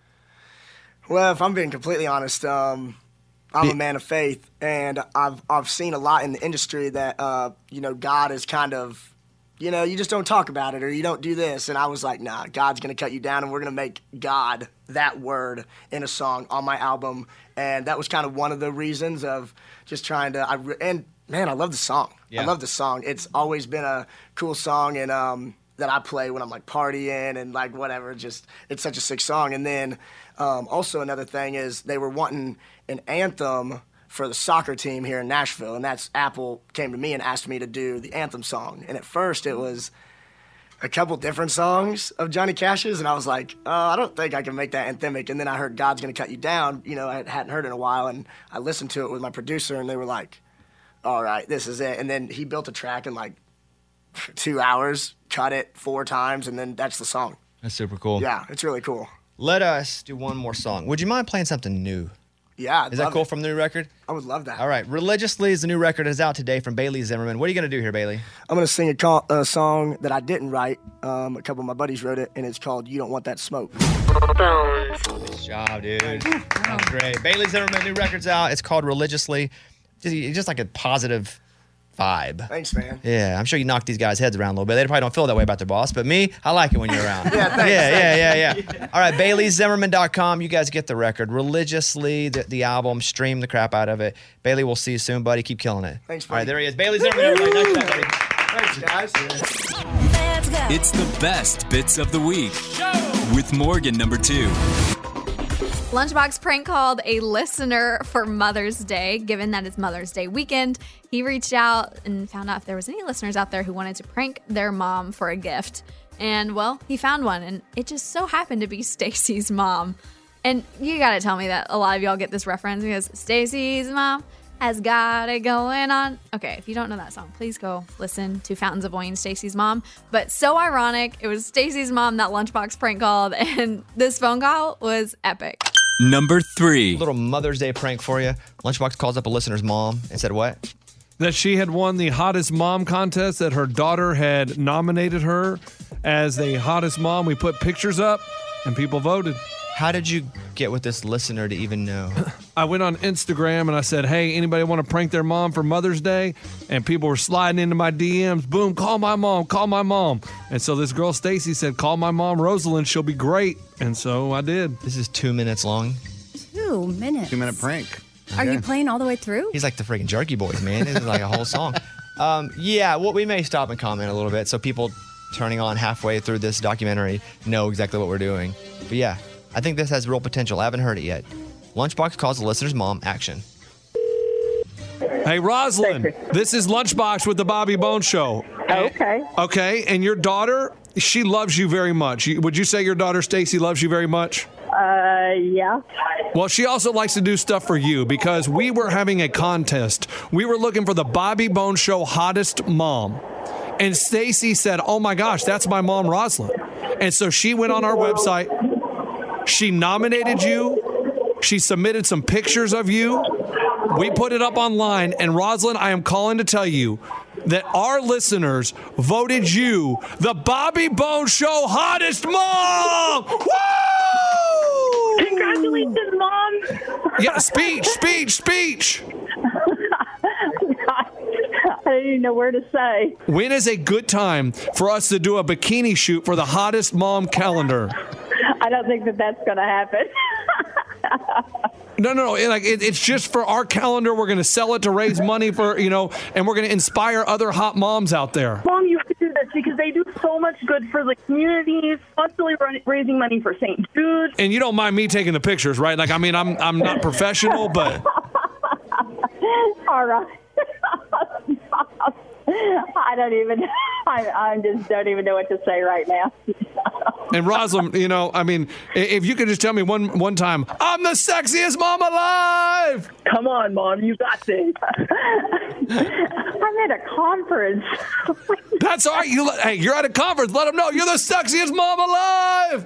Well, if I'm being completely honest, I'm a man of faith, and I've seen a lot in the industry that God is kind of, you just don't talk about it or you don't do this. And I was like, nah, God's gonna cut you down, and we're gonna make God that word in a song on my album. And that was kind of one of the reasons of just trying to. I love the song. Yeah. I love the song. It's always been a cool song, and that I play when I'm like partying and like whatever. Just it's such a sick song. And then also another thing is they were wanting an anthem for the soccer team here in Nashville, and that's Apple came to me and asked me to do the anthem song. And at first it was a couple different songs of Johnny Cash's, and I was like, I don't think I can make that anthemic. And then I heard God's Gonna Cut You Down, I hadn't heard it in a while, and I listened to it with my producer, and they were like, all right, this is it. And then he built a track in like 2 hours, cut it 4 times, and then that's the song. That's super cool. Yeah, it's really cool. Let us do one more song. Would you mind playing something new? Yeah, is that cool from the new record? I would love that. All right, Religiously is the new record. It's out today from Bailey Zimmerman. What are you going to do here, Bailey? I'm going to sing a song that I didn't write. A couple of my buddies wrote it, and it's called You Don't Want That Smoke. Good job, dude. That's great. Bailey Zimmerman, new record's out. It's called Religiously. Just like a positive vibe. Thanks, man. Yeah, I'm sure you knock these guys' heads around a little bit. They probably don't feel that way about their boss, but me, I like it when you're around. Yeah, thanks. Yeah. All right, BaileyZimmerman.com. You guys get the record. Religiously, the album. Stream the crap out of it. Bailey, we'll see you soon, buddy. Keep killing it. Thanks, buddy. All right, there he is. Bailey Zimmerman, everybody. Nice job, buddy. Thanks, guys. It's the best bits of the week with Morgan number 2. Lunchbox prank called a listener for Mother's Day, given that it's Mother's Day weekend. He reached out and found out if there was any listeners out there who wanted to prank their mom for a gift. And, well, he found one, and it just so happened to be Stacy's mom. And you gotta tell me that a lot of y'all get this reference because Stacy's mom has got it going on. Okay, if you don't know that song, please go listen to Fountains of Wayne, Stacy's mom. But so ironic, it was Stacy's mom that Lunchbox prank called, and this phone call was epic. Number 3. Little Mother's Day prank for you. Lunchbox calls up a listener's mom and said what? That she had won the hottest mom contest, that her daughter had nominated her as the hottest mom. We put pictures up and people voted. How did you get with this listener to even know? I went on Instagram and I said, hey, anybody want to prank their mom for Mother's Day? And people were sliding into my DMs. Boom, call my mom, call my mom. And so this girl, Stacy, said, call my mom, Rosalind. She'll be great. And so I did. This is 2 minutes long. 2 minutes. 2-minute prank. Are you playing all the way through? He's like the freaking Jerky Boys, man. This is like a whole song. Well, we may stop and comment a little bit so people turning on halfway through this documentary know exactly what we're doing. But yeah, I think this has real potential. I haven't heard it yet. Lunchbox calls the listener's mom. Action. Hey, Rosalind, this is Lunchbox with the Bobby Bones Show. Okay. Okay, and your daughter, she loves you very much. Would you say your daughter, Stacy, loves you very much? Yeah. Well, she also likes to do stuff for you because we were having a contest. We were looking for the Bobby Bones Show hottest mom. And Stacy said, oh my gosh, that's my mom, Rosalind. And so she went on our website. She nominated you. She submitted some pictures of you. We put it up online. And Rosalind, I am calling to tell you that our listeners voted you the Bobby Bones Show hottest mom. Woo! Congratulations, Mom. Yeah, speech. I don't even know where to say. When is a good time for us to do a bikini shoot for the hottest mom calendar? I don't think that's going to happen. No. Like it's just for our calendar. We're going to sell it to raise money for, and we're going to inspire other hot moms out there. Mom, you have to do this because they do so much good for the community, constantly raising money for St. Jude. And you don't mind me taking the pictures, right? Like, I mean, I'm not professional, but. All right. I just don't even know what to say right now. And Rosalind, if you could just tell me one time, I'm the sexiest mom alive. Come on, Mom, you got this. I'm at a conference. That's all right. You're at a conference. Let them know you're the sexiest mom alive.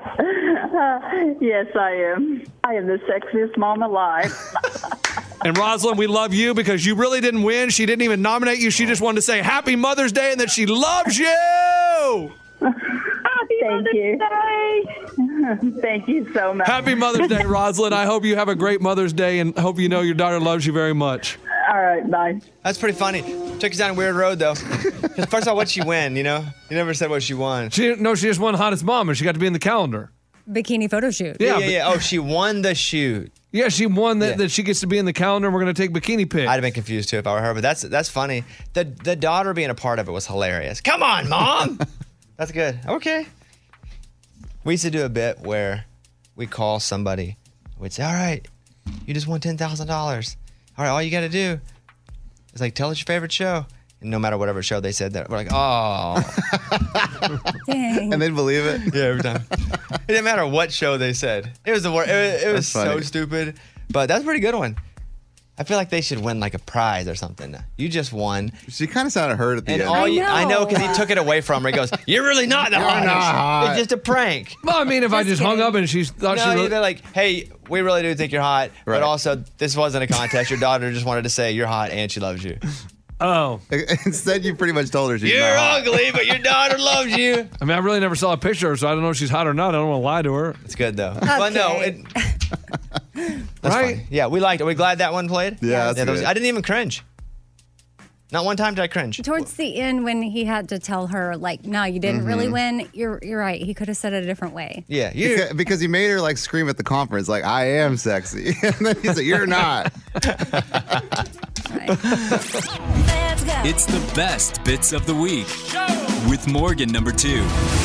Yes, I am. I am the sexiest mom alive. And Rosalind, we love you because you really didn't win. She didn't even nominate you. She just wanted to say Happy Mother's Day and that she loves you. Thank you. Thank you so much. Happy Mother's Day, Rosalind. I hope you have a great Mother's Day and hope you know your daughter loves you very much. All right, bye. That's pretty funny. Took us down a weird road, though. First of all, what'd she win, You never said what she won. She just won hottest mom and she got to be in the calendar. Bikini photo shoot. Yeah. Oh, she won the shoot. Yeah, she won that she gets to be in the calendar and we're going to take bikini pics. I'd have been confused, too, if I were her, but that's funny. The daughter being a part of it was hilarious. Come on, Mom! That's good. Okay. We used to do a bit where we call somebody. We'd say, all right, you just won $10,000. All right, all you got to do is tell us your favorite show. And no matter whatever show they said that, we're like, oh. Dang. And they'd believe it. Yeah, every time. It didn't matter what show they said. It was the worst. It was so stupid. But that's a pretty good one. I feel like they should win a prize or something. You just won. She kind of sounded hurt at the end. I know, because he took it away from her. He goes, "You're really not the hottest. Not hot. It's just a prank." Well, I mean, if I just hung up and she thought she really... they're like, "Hey, we really do think you're hot, but also this wasn't a contest. Your daughter just wanted to say you're hot and she loves you." Oh. Instead, you pretty much told her she's You're not ugly, but your daughter loves you. I mean, I really never saw a picture of her, so I don't know if she's hot or not. I don't want to lie to her. It's good, though. Okay. Well, no. That's right? Fine. Yeah, we liked it. Are we glad that one played? Yeah, that's good. I didn't even cringe. Not one time did I cringe. Towards the end, when he had to tell her, no, you didn't really win, you're right. He could have said it a different way. Yeah. Because he made her scream at the conference, I am sexy. And then he's like, you're not. It's the best bits of the week with Morgan number 2.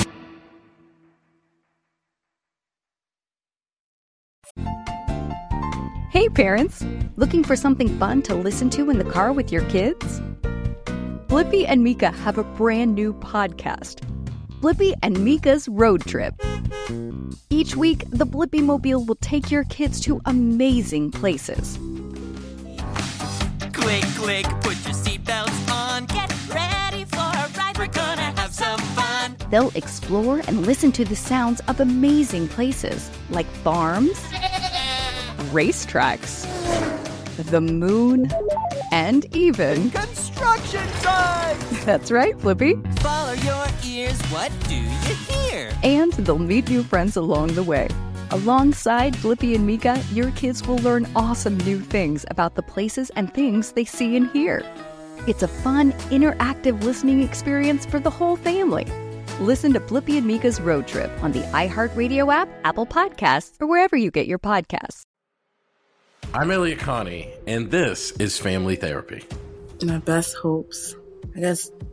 Hey parents, looking for something fun to listen to in the car with your kids? Blippi and Mika have a brand new podcast, Blippi and Mika's Road Trip. Each week, the Blippi Mobile will take your kids to amazing places. Click, click, put your seatbelts on. Get ready for a ride. We're gonna have some fun. They'll explore and listen to the sounds of amazing places like farms, racetracks, the moon, and even construction sites. That's right, Blippi. Follow your ears. What do you hear? And they'll meet new friends along the way. Alongside Blippi and Mika, your kids will learn awesome new things about the places and things they see and hear. It's a fun, interactive listening experience for the whole family. Listen to Blippi and Mika's Road Trip on the iHeartRadio app, Apple Podcasts, or wherever you get your podcasts. I'm Elliot Connie, and this is Family Therapy. My best hopes,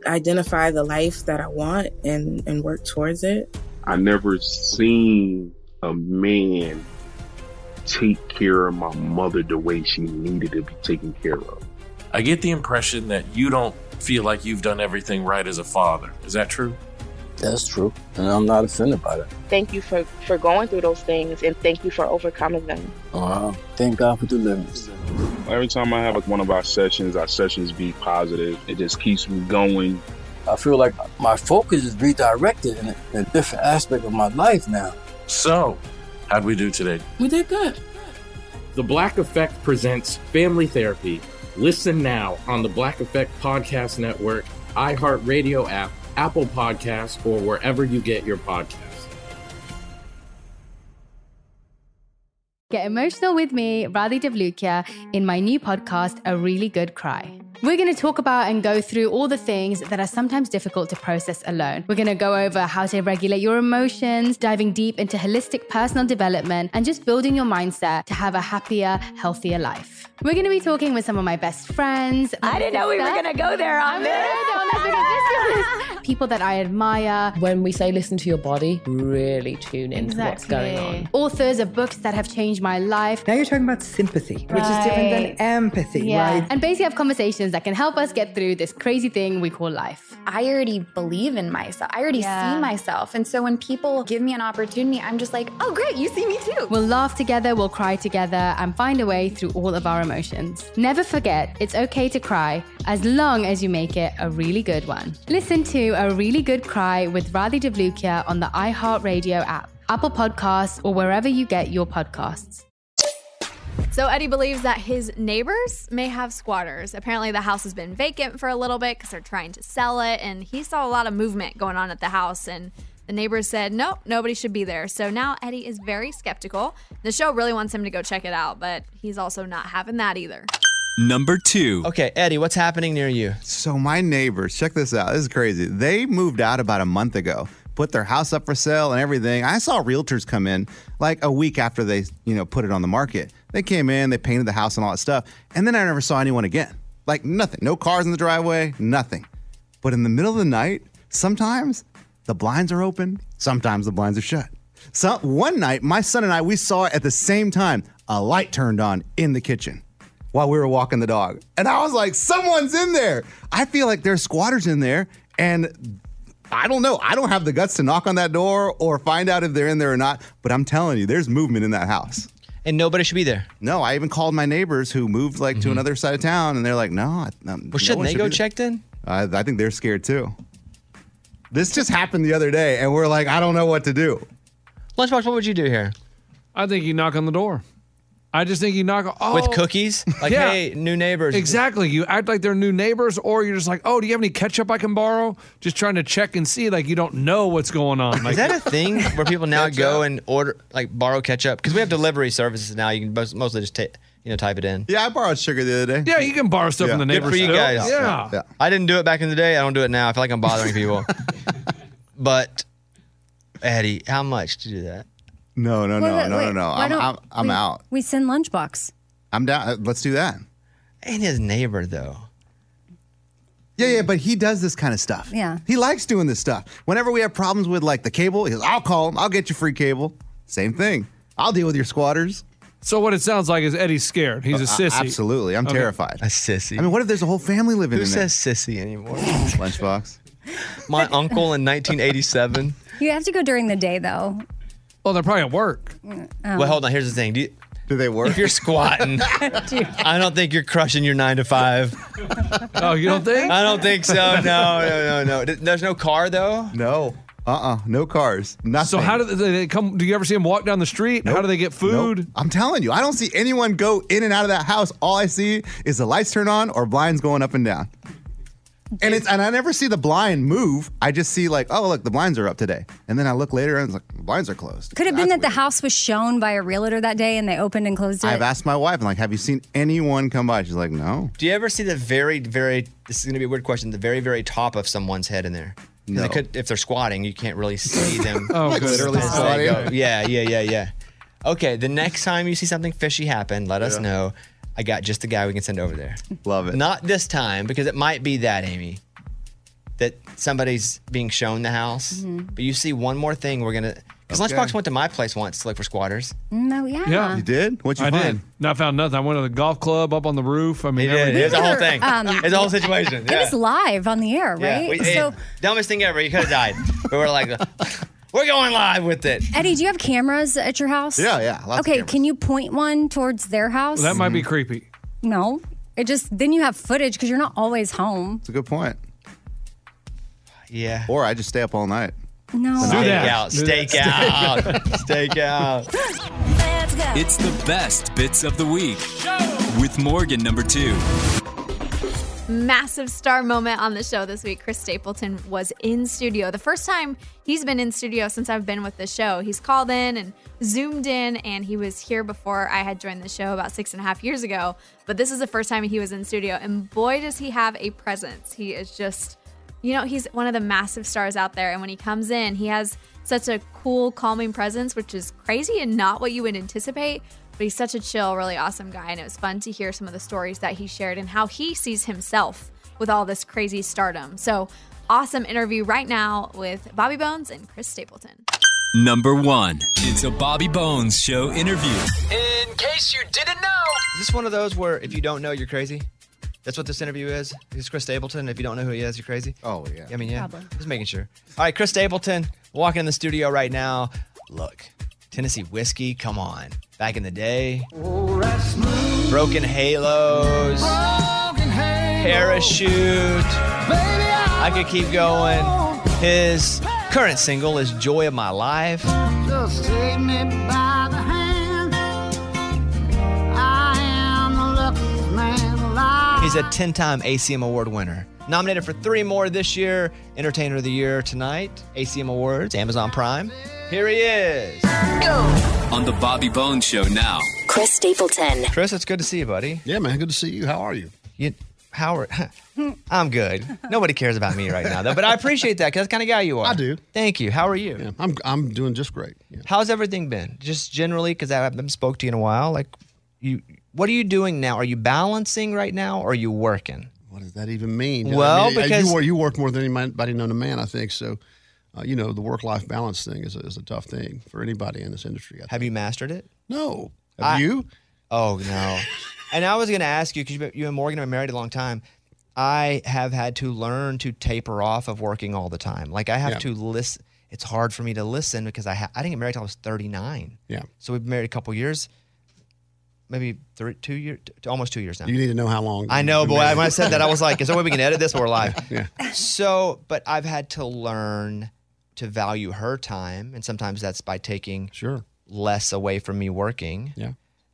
identify the life that I want and work towards it. I never seen a man take care of my mother the way she needed to be taken care of. I get the impression that you don't feel like you've done everything right as a father. Is that true? That's true, and I'm not offended by that. Thank you for going through those things, and thank you for overcoming them. Thank God for deliverance. Every time I have one of our sessions be positive. It just keeps me going. I feel like my focus is redirected in a different aspect of my life now. So, how'd we do today? We did good. The Black Effect presents Family Therapy. Listen now on the Black Effect Podcast Network, iHeartRadio app, Apple Podcasts, or wherever you get your podcasts. Get emotional with me, Radhi Devlukia, in my new podcast, A Really Good Cry. We're going to talk about and go through all the things that are sometimes difficult to process alone. We're going to go over how to regulate your emotions, diving deep into holistic personal development, and just building your mindset to have a happier, healthier life. We're going to be talking with some of my best friends. I didn't know we were going to go there on this. People that I admire. When we say listen to your body, really tune into what's going on. Authors of books that have changed my life. Now you're talking about sympathy, which is different than empathy, right? And basically have conversations that can help us get through this crazy thing we call life. I already believe in myself. I already see myself. And so when people give me an opportunity, I'm just like, oh, great, you see me too. We'll laugh together, we'll cry together, and find a way through all of our emotions. Never forget, it's okay to cry, as long as you make it a really good one. Listen to A Really Good Cry with Radhi Devlukia on the iHeartRadio app, Apple Podcasts, or wherever you get your podcasts. So Eddie believes that his neighbors may have squatters. Apparently the house has been vacant for a little bit because they're trying to sell it, and he saw a lot of movement going on at the house, and the neighbors said, nope, nobody should be there. So now Eddie is very skeptical. The show really wants him to go check it out, but he's also not having that either. Number 2. Okay, Eddie, what's happening near you? So my neighbors, check this out. This is crazy. They moved out about a month ago, put their house up for sale and everything. I saw realtors come in like a week after they, put it on the market. They came in, they painted the house and all that stuff. And then I never saw anyone again. Like nothing. No cars in the driveway, nothing. But in the middle of the night, sometimes the blinds are open, sometimes the blinds are shut. So one night, my son and I, we saw at the same time a light turned on in the kitchen while we were walking the dog. And I was like, someone's in there. I feel like there's squatters in there, and I don't know. I don't have the guts to knock on that door or find out if they're in there or not, but I'm telling you, there's movement in that house. And nobody should be there? No, I even called my neighbors who moved to another side of town, and they're like, no. Well, shouldn't they go check then? I think they're scared too. This just happened the other day, and we're like, I don't know what to do. Lunchbox, what would you do here? I think you knock on the door. I just think you knock with cookies? Like, hey, new neighbors. Exactly. You act like they're new neighbors, or you're just like, oh, do you have any ketchup I can borrow? Just trying to check and see, like you don't know what's going on. Like, is that a thing where people now go and order, like borrow ketchup? Because we have delivery services now. You can mostly just type it in. Yeah, I borrowed sugar the other day. Yeah, you can borrow stuff from the neighbors. Good for you guys. Yeah. I didn't do it back in the day. I don't do it now. I feel like I'm bothering people. But, Eddie, how much to do that? No. I'm out. We send Lunchbox. I'm down. Let's do that. And his neighbor, though. Yeah, but he does this kind of stuff. Yeah. He likes doing this stuff. Whenever we have problems with like the cable, he goes, I'll call him. I'll get you free cable. Same thing. I'll deal with your squatters. So what it sounds like is Eddie's scared. He's a sissy. Absolutely. I'm terrified. A sissy. I mean, what if there's a whole family living Who in there? says sissy anymore? Lunchbox. My uncle in 1987. You have to go during the day, though. Well, they're probably at work. Well, hold on. Here's the thing. Do they work? If you're squatting, I don't think you're crushing your 9 to 5. Oh, you don't think? I don't think so. No. There's no car, though? No. No cars. Nothing. So how do they come? Do you ever see them walk down the street? Nope. How do they get food? Nope. I'm telling you, I don't see anyone go in and out of that house. All I see is the lights turn on or blinds going up and down. And I never see the blind move. I just see like, oh, look, the blinds are up today. And then I look later and it's like, the blinds are closed. Could it have been that the house was shown by a realtor that day and they opened and closed it? I've asked my wife, I'm like, have you seen anyone come by? She's like, no. Do you ever see the very, very, this is going to be a weird question, the very, very top of someone's head in there? No. If they're squatting, you can't really see them. Like literally squatting? Yeah. Okay, the next time you see something fishy happen, let us know. I got just the guy we can send over there. Love it. Not this time, because it might be that, Amy, that somebody's being shown the house. Mm-hmm. But you see one more thing, we're going to, Because Lunchbox went to my place once to look for squatters. No, yeah. Yeah. You did? What'd you I find? did. No, I found nothing. I went to the golf club up on the roof. I mean, everything. It was the whole thing. It It's the whole situation. It was live on the air, right? So, dumbest thing ever. You could have died. But we're like, we're going live with it. Eddie, do you have cameras at your house? Yeah. Lots of Okay, cameras. can you point one towards their house? Well, that might be creepy. No. Then you have footage because you're not always home. It's a good point. Yeah. Or I just stay up all night. No. Stake out. It's the best bits of the week with Morgan number 2. Massive star moment on the show this week. Chris Stapleton was in studio. The first time he's been in studio since I've been with the show. He's called in and Zoomed in, and he was here before I had joined the show about 6.5 years ago. But this is the first time he was in studio, and boy, does he have a presence. He is just, he's one of the massive stars out there, and when he comes in, he has such a cool, calming presence, which is crazy and not what you would anticipate. But he's such a chill, really awesome guy, and it was fun to hear some of the stories that he shared and how he sees himself with all this crazy stardom. So, awesome interview right now with Bobby Bones and Chris Stapleton. Number 1. It's a Bobby Bones Show interview. In case you didn't know. Is this one of those where if you don't know, you're crazy? That's what this interview is? It's Chris Stapleton. If you don't know who he is, you're crazy? Oh, yeah. I mean, yeah. Probably. Just making sure. All right, Chris Stapleton, walking in the studio right now. Look, Tennessee whiskey, come on. Back in the day. Broken Halos. Parachute. I could keep going. His current single is Joy of My Life. Just take me by the hand. I am the luckiest man alive. He's a 10-time ACM Award winner. Nominated for 3 more this year. Entertainer of the Year tonight. ACM Awards, Amazon Prime. Here he is. On the Bobby Bones Show now. Chris Stapleton. Chris, it's good to see you, buddy. Yeah, man. Good to see you. How are you? Howard, I'm good. Nobody cares about me right now, though. But I appreciate that because that's the kind of guy you are. I do. Thank you. How are you? Yeah, I'm doing just great. Yeah. How's everything been? Just generally, because I haven't spoke to you in a while. Like, what are you doing now? Are you balancing right now, or are you working? What does that even mean? Well, because you work more than anybody known to man, I think. So, the work-life balance thing is a tough thing for anybody in this industry. Have you mastered it? No. Have you? Oh no. And I was going to ask you, because you and Morgan have been married a long time, I have had to learn to taper off of working all the time. Like, I have to listen. It's hard for me to listen because I didn't get married until I was 39. Yeah. So we've been married a couple years, maybe 2 years, almost 2 years now. You need to know how long. I know, boy. When I said that, I was like, is there a way we can edit this while we're live? Yeah. So, but I've had to learn to value her time, and sometimes that's by taking less away from me working. Yeah.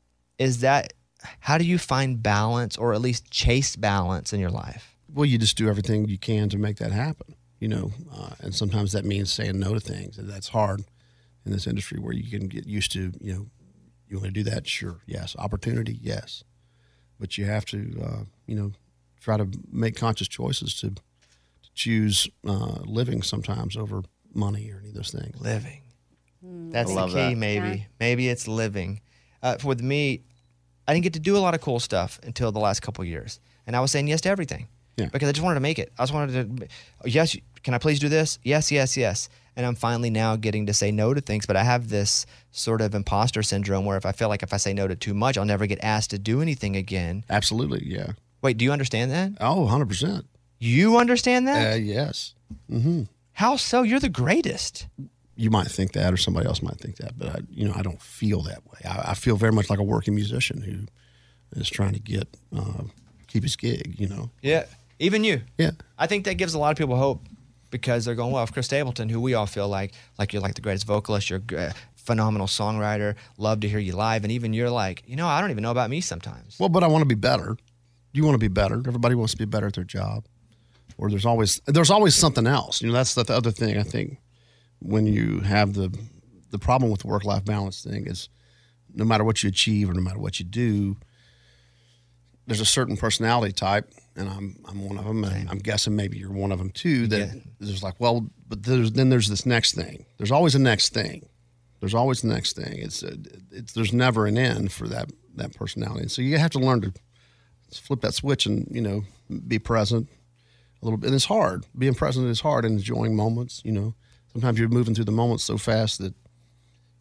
How do you find balance, or at least chase balance in your life? Well, you just do everything you can to make that happen, and sometimes that means saying no to things, and that's hard in this industry where you can get used to, you want to do that? Sure. Yes. Opportunity? Yes. But you have to, try to make conscious choices to choose living sometimes over money or any of those things. Living. That's the key, maybe. Yeah. Maybe it's living. With me, I didn't get to do a lot of cool stuff until the last couple of years. And I was saying yes to everything because I just wanted to make it. I just wanted to, yes, can I please do this? Yes, yes, yes. And I'm finally now getting to say no to things. But I have this sort of imposter syndrome where if I feel like if I say no to too much, I'll never get asked to do anything again. Absolutely, yeah. Wait, do you understand that? Oh, 100%. You understand that? Yes. Mm-hmm. How so? You're the greatest. You might think that, or somebody else might think that, but I don't feel that way. I feel very much like a working musician who is trying to keep his gig. Yeah, even you. Yeah, I think that gives a lot of people hope because they're going, well, if Chris Stapleton, who we all feel like you're like the greatest vocalist, you're a phenomenal songwriter, love to hear you live, and even you're like, I don't even know about me sometimes. Well, but I want to be better. You want to be better. Everybody wants to be better at their job, or there's always something else. That's the other thing I think. When you have the problem with the work-life balance thing is no matter what you achieve or no matter what you do, there's a certain personality type, and I'm one of them, and I'm guessing maybe you're one of them too, that there's like, well, but there's this next thing. There's always a next thing. There's always the next thing. There's never an end for that personality. And so you have to learn to flip that switch and, be present a little bit. And it's hard. Being present is hard and enjoying moments, Sometimes you're moving through the moments so fast that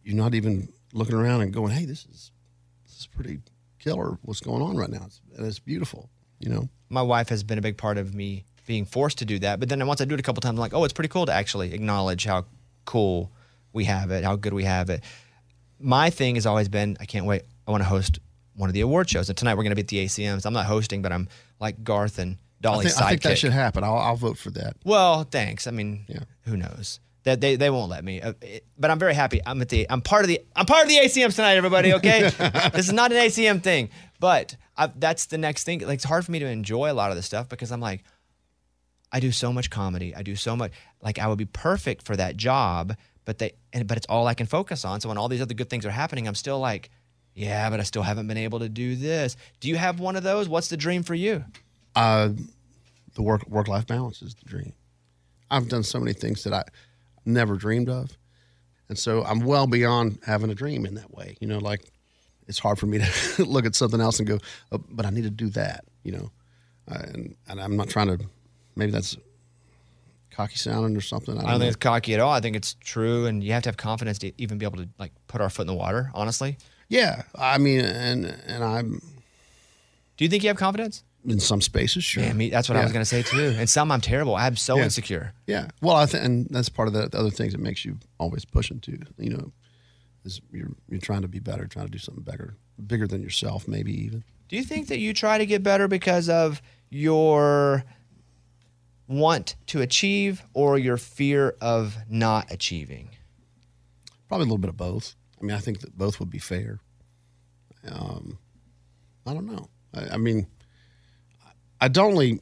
you're not even looking around and going, hey, this is pretty killer what's going on right now. It's beautiful, you know? My wife has been a big part of me being forced to do that. But then once I do it a couple times, I'm like, oh, it's pretty cool to actually acknowledge how cool we have it, how good we have it. My thing has always been, I can't wait. I want to host one of the award shows. And tonight we're going to be at the ACMs. I'm not hosting, but I'm like Garth and Dolly's sidekick. I think that should happen. I'll vote for that. Well, thanks. I mean, who knows? That they won't let me. But I'm very happy. I'm part of the ACMs tonight, everybody, okay? This is not an ACM thing. But that's the next thing. Like, it's hard for me to enjoy a lot of this stuff because I'm like, I do so much comedy. I do so much. Like, I would be perfect for that job, but it's all I can focus on. So when all these other good things are happening, I'm still like, yeah, but I still haven't been able to do this. Do you have one of those? What's the dream for you? The work-life balance is the dream. I've done so many things that I never dreamed of. And so I'm well beyond having a dream in that way. You know, like, it's hard for me to look at something else and go, oh, but I need to do that, you know. And I'm not trying to, maybe that's cocky sounding or something. I don't think it's cocky at all. I think it's true, and you have to have confidence to even be able to, like, put our foot in the water, honestly. Yeah, I mean, and I'm... Do you think you have confidence? In some spaces, sure. Yeah, that's what I was going to say, too. And some I'm terrible. I'm so insecure. Yeah. Well, and that's part of the other things that makes you always pushing, too. You know, is you're trying to be better, trying to do something bigger than yourself, maybe even. Do you think that you try to get better because of your want to achieve or your fear of not achieving? Probably a little bit of both. I mean, I think that both would be fair. I don't know. I mean, I don't,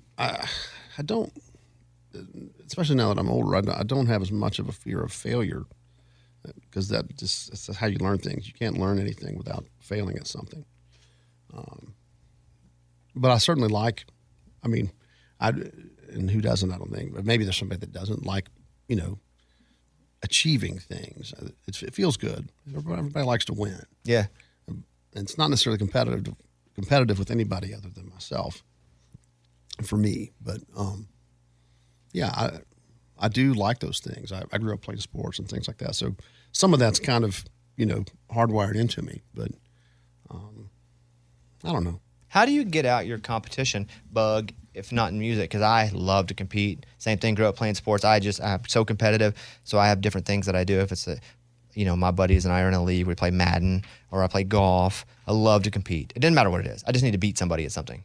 especially now that I'm older, I don't have as much of a fear of failure because it's how you learn things. You can't learn anything without failing at something. But I certainly and who doesn't, I don't think, but maybe there's somebody that doesn't like, you know, achieving things. It feels good. Everybody likes to win. Yeah. And it's not necessarily competitive with anybody other than myself for me. But, I do like those things. I grew up playing sports and things like that. So some of that's kind of, you know, hardwired into me. But I don't know. How do you get out your competition bug, if not in music? Because I love to compete. Same thing, grew up playing sports. I'm so competitive, so I have different things that I do. If it's, my buddies and I are in a league, we play Madden, or I play golf. I love to compete. It doesn't matter what it is. I just need to beat somebody at something.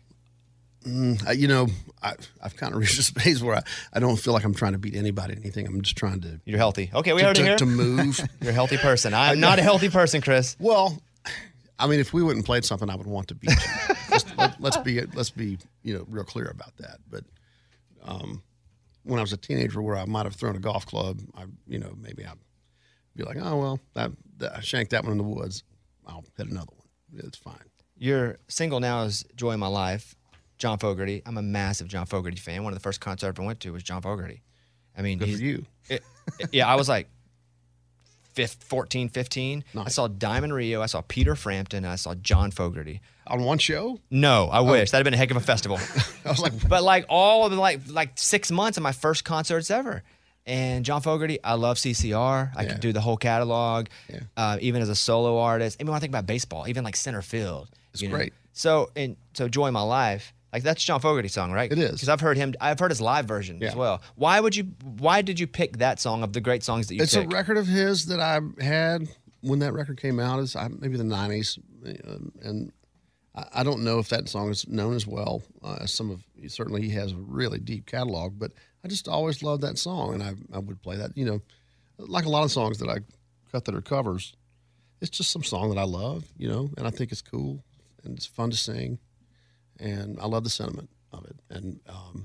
I've kind of reached a space where I don't feel like I'm trying to beat anybody at anything. I'm just trying to... You're healthy. Okay, we already here. To move. You're a healthy person. I'm not a healthy person, Chris. Well, I mean, if we went and played something, I would want to beat you. Let's be real clear about that. But when I was a teenager, where I might have thrown a golf club, maybe I'd be like, oh well, I shanked that one in the woods. I'll hit another one. It's fine. Your single now is "Joy in My Life." John Fogerty. I'm a massive John Fogerty fan. One of the first concerts I ever went to was John Fogerty. I mean, good for you. I was like 14, 15. Nice. I saw Diamond Rio. I saw Peter Frampton. And I saw John Fogerty. On one show? No, I wish. That'd have been a heck of a festival. I was like, but like all of the like 6 months of my first concerts ever. And John Fogerty, I love CCR. I could do the whole catalog, even as a solo artist. Even when I think about baseball, even like center field. It's great. So Joy in My Life, like that's John Fogerty song, right? It is. Because I've heard his live version as well. Why did you pick that song of the great songs that you picked? It's a record of his that I had when that record came out, maybe the 90s. And I don't know if that song is known as well as some of, certainly he has a really deep catalog, but I just always loved that song, and I would play that, like a lot of songs that I cut that are covers. It's just some song that I love, and I think it's cool, and it's fun to sing, and I love the sentiment of it. And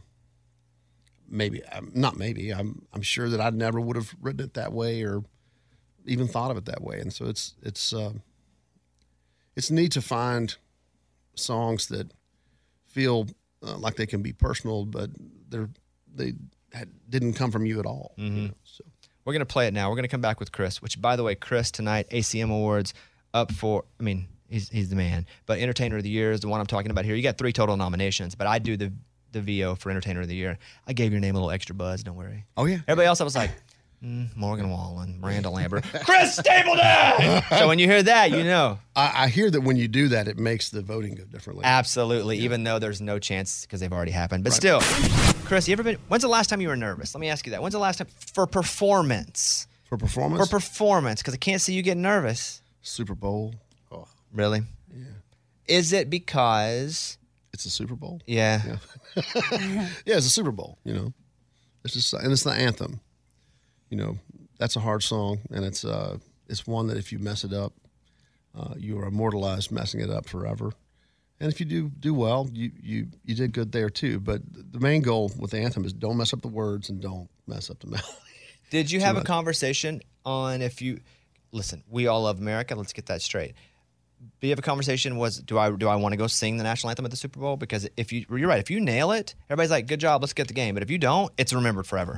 I'm sure that I never would have written it that way or even thought of it that way. And so it's neat to find songs that feel like they can be personal, but they didn't come from you at all. Mm-hmm. So we're going to play it now. We're going to come back with Chris, which, by the way, Chris tonight, ACM Awards up for, he's the man, but Entertainer of the Year is the one I'm talking about here. You got 3 total nominations, but I do the VO for Entertainer of the Year. I gave your name a little extra buzz, don't worry. Oh, yeah. Everybody else, I was like, Morgan Wallen, Miranda Lambert, Chris Stapleton. So when you hear that, you know. I hear that when you do that, it makes the voting go differently. Absolutely, even though there's no chance because they've already happened. But still, Chris, when's the last time you were nervous? Let me ask you that. When's the last time for performance? For performance? For performance, because I can't see you getting nervous. Super Bowl. Oh. Really? Yeah. Is it because it's a Super Bowl? Yeah. Yeah, it's a Super Bowl, you know. It's just, and it's the anthem. You know, that's a hard song, and it's one that if you mess it up, you are immortalized messing it up forever. And if you do well, you did good there too. But the main goal with the anthem is don't mess up the words and don't mess up the melody. Did you have a conversation on if you listen? We all love America. Let's get that straight. Do you have a conversation? Do I want to go sing the national anthem at the Super Bowl? Because you're right. If you nail it, everybody's like, "Good job, let's get the game." But if you don't, it's remembered forever.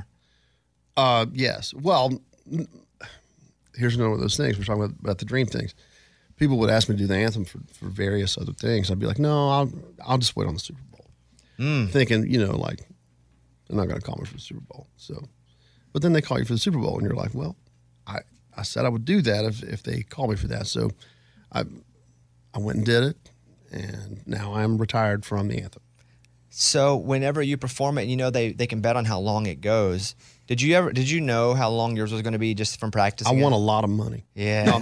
Yes. Well, here's another one of those things. We're talking about the dream things. People would ask me to do the anthem for various other things. I'd be like, no, I'll just wait on the Super Bowl. Thinking, you know, like, they're not going to call me for the Super Bowl. So, but then they call you for the Super Bowl, and you're like, well, I said I would do that if they call me for that. So I went and did it, and now I'm retired from the anthem. So whenever you perform it, you know they can bet on how long it goes. Did you know how long yours was going to be just from practicing? I won a lot of money. Yeah. No,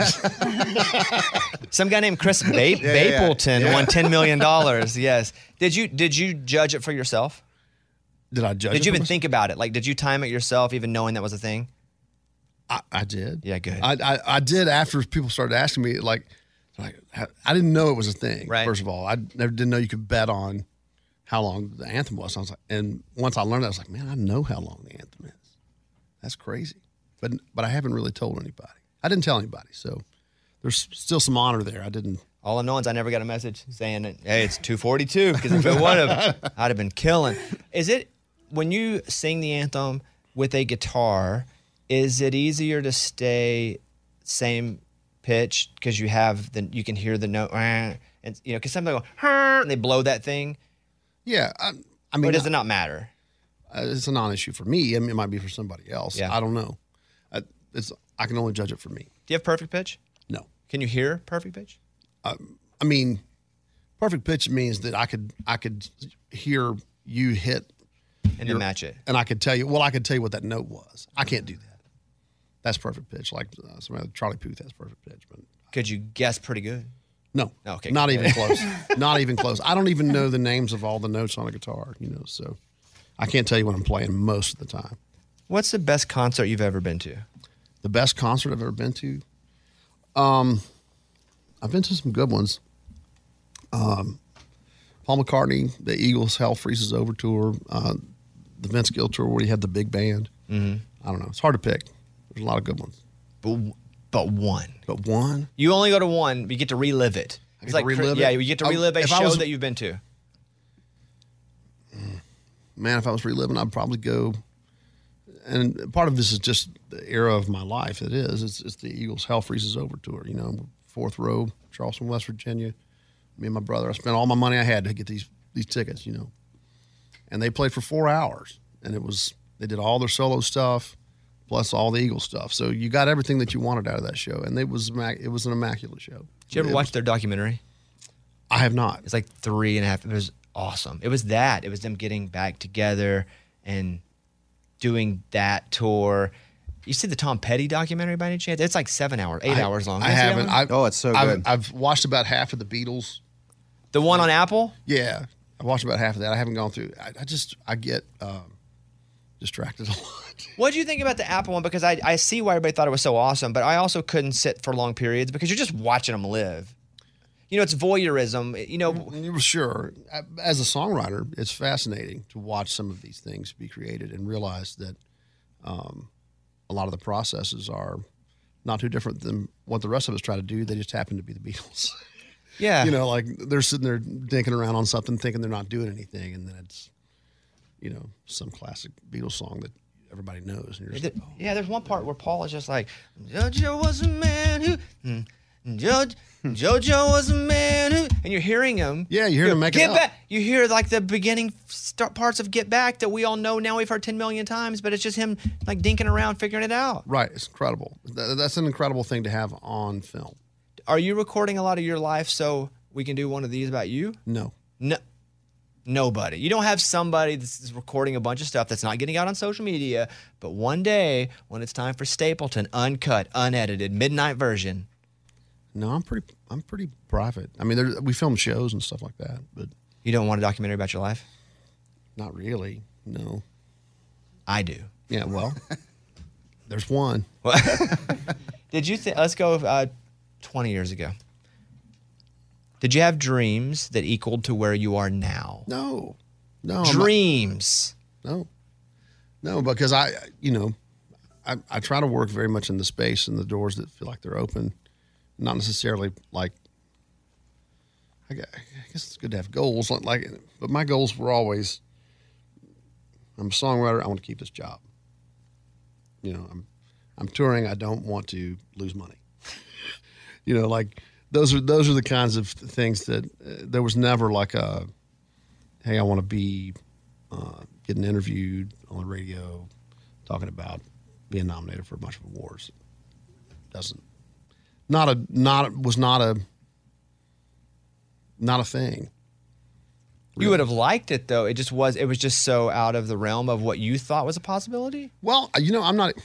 some guy named Chris Bapleton won $10 million. Yes. Did you judge it for yourself? Did I judge it? Did you even think about it? Like, did you time it yourself, even knowing that was a thing? I did. Yeah, good. I did after people started asking me, like I didn't know it was a thing. Right. First of all, I never didn't know you could bet on how long the anthem was. I was like, and once I learned that, I was like, man, I know how long the anthem is. That's crazy. But I haven't really told anybody. I didn't tell anybody, so there's still some honor there. I didn't. All I know is I never got a message saying, hey, it's 2:42, because if it would have, I'd have been killing. Is it, when you sing the anthem with a guitar, is it easier to stay same pitch because you can hear the note, and you know, because some people go, and they blow that thing? Yeah, I mean, or does it not matter? It's a non-issue for me. I mean, it might be for somebody else. Yeah. I don't know. I can only judge it for me. Do you have perfect pitch? No. Can you hear perfect pitch? I mean, perfect pitch means that I could hear you hit and then match it, and I could tell you. Well, I could tell you what that note was. I can't do that. That's perfect pitch. Like Charlie Puth has perfect pitch, but could you guess pretty good? No. Okay. Not even close. Not even close. I don't even know the names of all the notes on a guitar. You know, so I can't tell you what I'm playing most of the time. What's the best concert you've ever been to? The best concert I've ever been to? I've been to some good ones. Paul McCartney, the Eagles' Hell Freezes Over tour, the Vince Gill tour where he had the big band. Mm-hmm. I don't know. It's hard to pick. There's a lot of good ones. But one. But one? You only go to one, but you get to relive it. It's like relive it? Yeah, you get to relive a show that you've been to. Man, if I was reliving, I'd probably go. And part of this is just the era of my life. It is. It's the Eagles' Hell Freezes Over tour. You know, 4th row, Charleston, West Virginia. Me and my brother. I spent all my money I had to get these tickets. You know, and they played for 4 hours, and they did all their solo stuff, plus all the Eagles stuff. So you got everything that you wanted out of that show, and it was an immaculate show. Did you ever watch their documentary? I have not. It's like 3.5. It was awesome. It was them getting back together and doing that tour. You see the Tom Petty documentary by any chance? It's like 7 hours, 8 hours long. I haven't. It's so good. I've watched about half of the Beatles. The one on Apple? Yeah. I watched about half of that. I haven't gone through. I get distracted a lot. What do you think about the Apple one? Because I see why everybody thought it was so awesome, but I also couldn't sit for long periods because you're just watching them live. You know, it's voyeurism. You know, sure. As a songwriter, it's fascinating to watch some of these things be created and realize that a lot of the processes are not too different than what the rest of us try to do. They just happen to be the Beatles. Yeah. You know, like they're sitting there dinking around on something, thinking they're not doing anything, and then it's, you know, some classic Beatles song that everybody knows. And you're just like, yeah, there's one part where Paul is just like, "Judge was a man who JoJo was a man who, and you're hearing him. Yeah, you're hearing him make it Get up. Back. You hear like the beginning parts of Get Back that we all know now. We've heard 10 million times, but it's just him like dinking around, figuring it out. Right. It's incredible. That's an incredible thing to have on film. Are you recording a lot of your life so we can do one of these about you? No. No. Nobody. You don't have somebody that's recording a bunch of stuff that's not getting out on social media, but one day when it's time for Stapleton, uncut, unedited, midnight version. No, I'm pretty private. I mean, we film shows and stuff like that, but you don't want a documentary about your life? Not really. No. I do. Yeah. Well, there's one. Did you think? Let's go 20 years ago. Did you have dreams that equaled to where you are now? No. Dreams. No, because I try to work very much in the space and the doors that feel like they're open, not necessarily like. I guess it's good to have goals, but my goals were always. I'm a songwriter. I want to keep this job. I'm touring. I don't want to lose money. Those are the kinds of things that there was never like a, hey, I want to be getting interviewed on the radio, talking about being nominated for a bunch of awards. Was not a thing. You would have liked it though. It was just so out of the realm of what you thought was a possibility. Well, I'm not.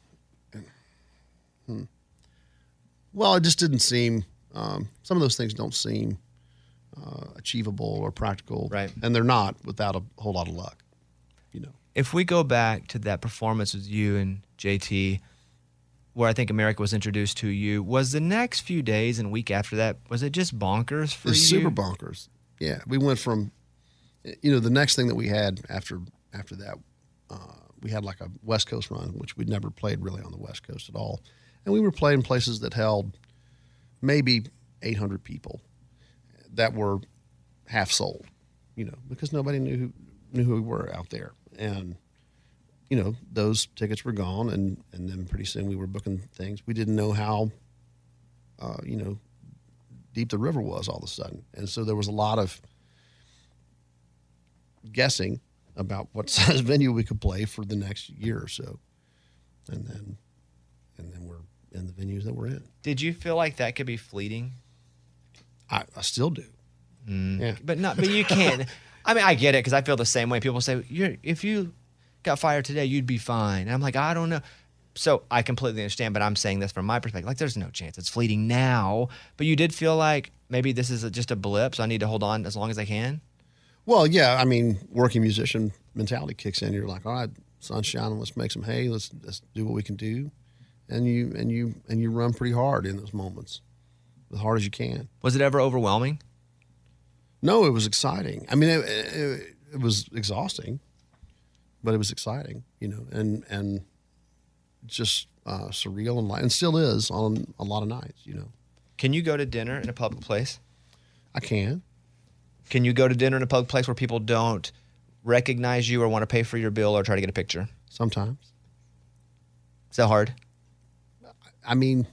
Well, it just didn't seem. Some of those things don't seem achievable or practical, right? And they're not without a whole lot of luck. If we go back to that performance with you and JT, where I think America was introduced to you, was the next few days and week after that, was it just bonkers for you? It's super bonkers. Yeah, we went from, the next thing that we had after that, we had like a West Coast run, which we'd never played really on the West Coast at all, and we were playing places that held maybe 800 people that were half sold, because nobody knew who we were out there. And, those tickets were gone. And then pretty soon we were booking things. We didn't know how, deep the river was all of a sudden. And so there was a lot of guessing about what size venue we could play for the next year or so. And then we're in the venues that we're in. Did you feel like that could be fleeting? I still do. Yeah. But you can't. I mean, I get it because I feel the same way. People say, if you got fired today, you'd be fine. And I'm like, I don't know. So I completely understand, but I'm saying this from my perspective. Like, there's no chance. It's fleeting now. But you did feel like maybe this is just a blip, so I need to hold on as long as I can? Well, yeah. I mean, working musician mentality kicks in. You're like, all right, sun's shining. Let's make some hay. Let's do what we can do. And you run pretty hard in those moments, as hard as you can. Was it ever overwhelming? No, it was exciting. I mean, it was exhausting, but it was exciting, and just surreal and still is on a lot of nights, Can you go to dinner in a public place? I can. Can you go to dinner in a public place where people don't recognize you or want to pay for your bill or try to get a picture? Sometimes. Is that hard? I mean,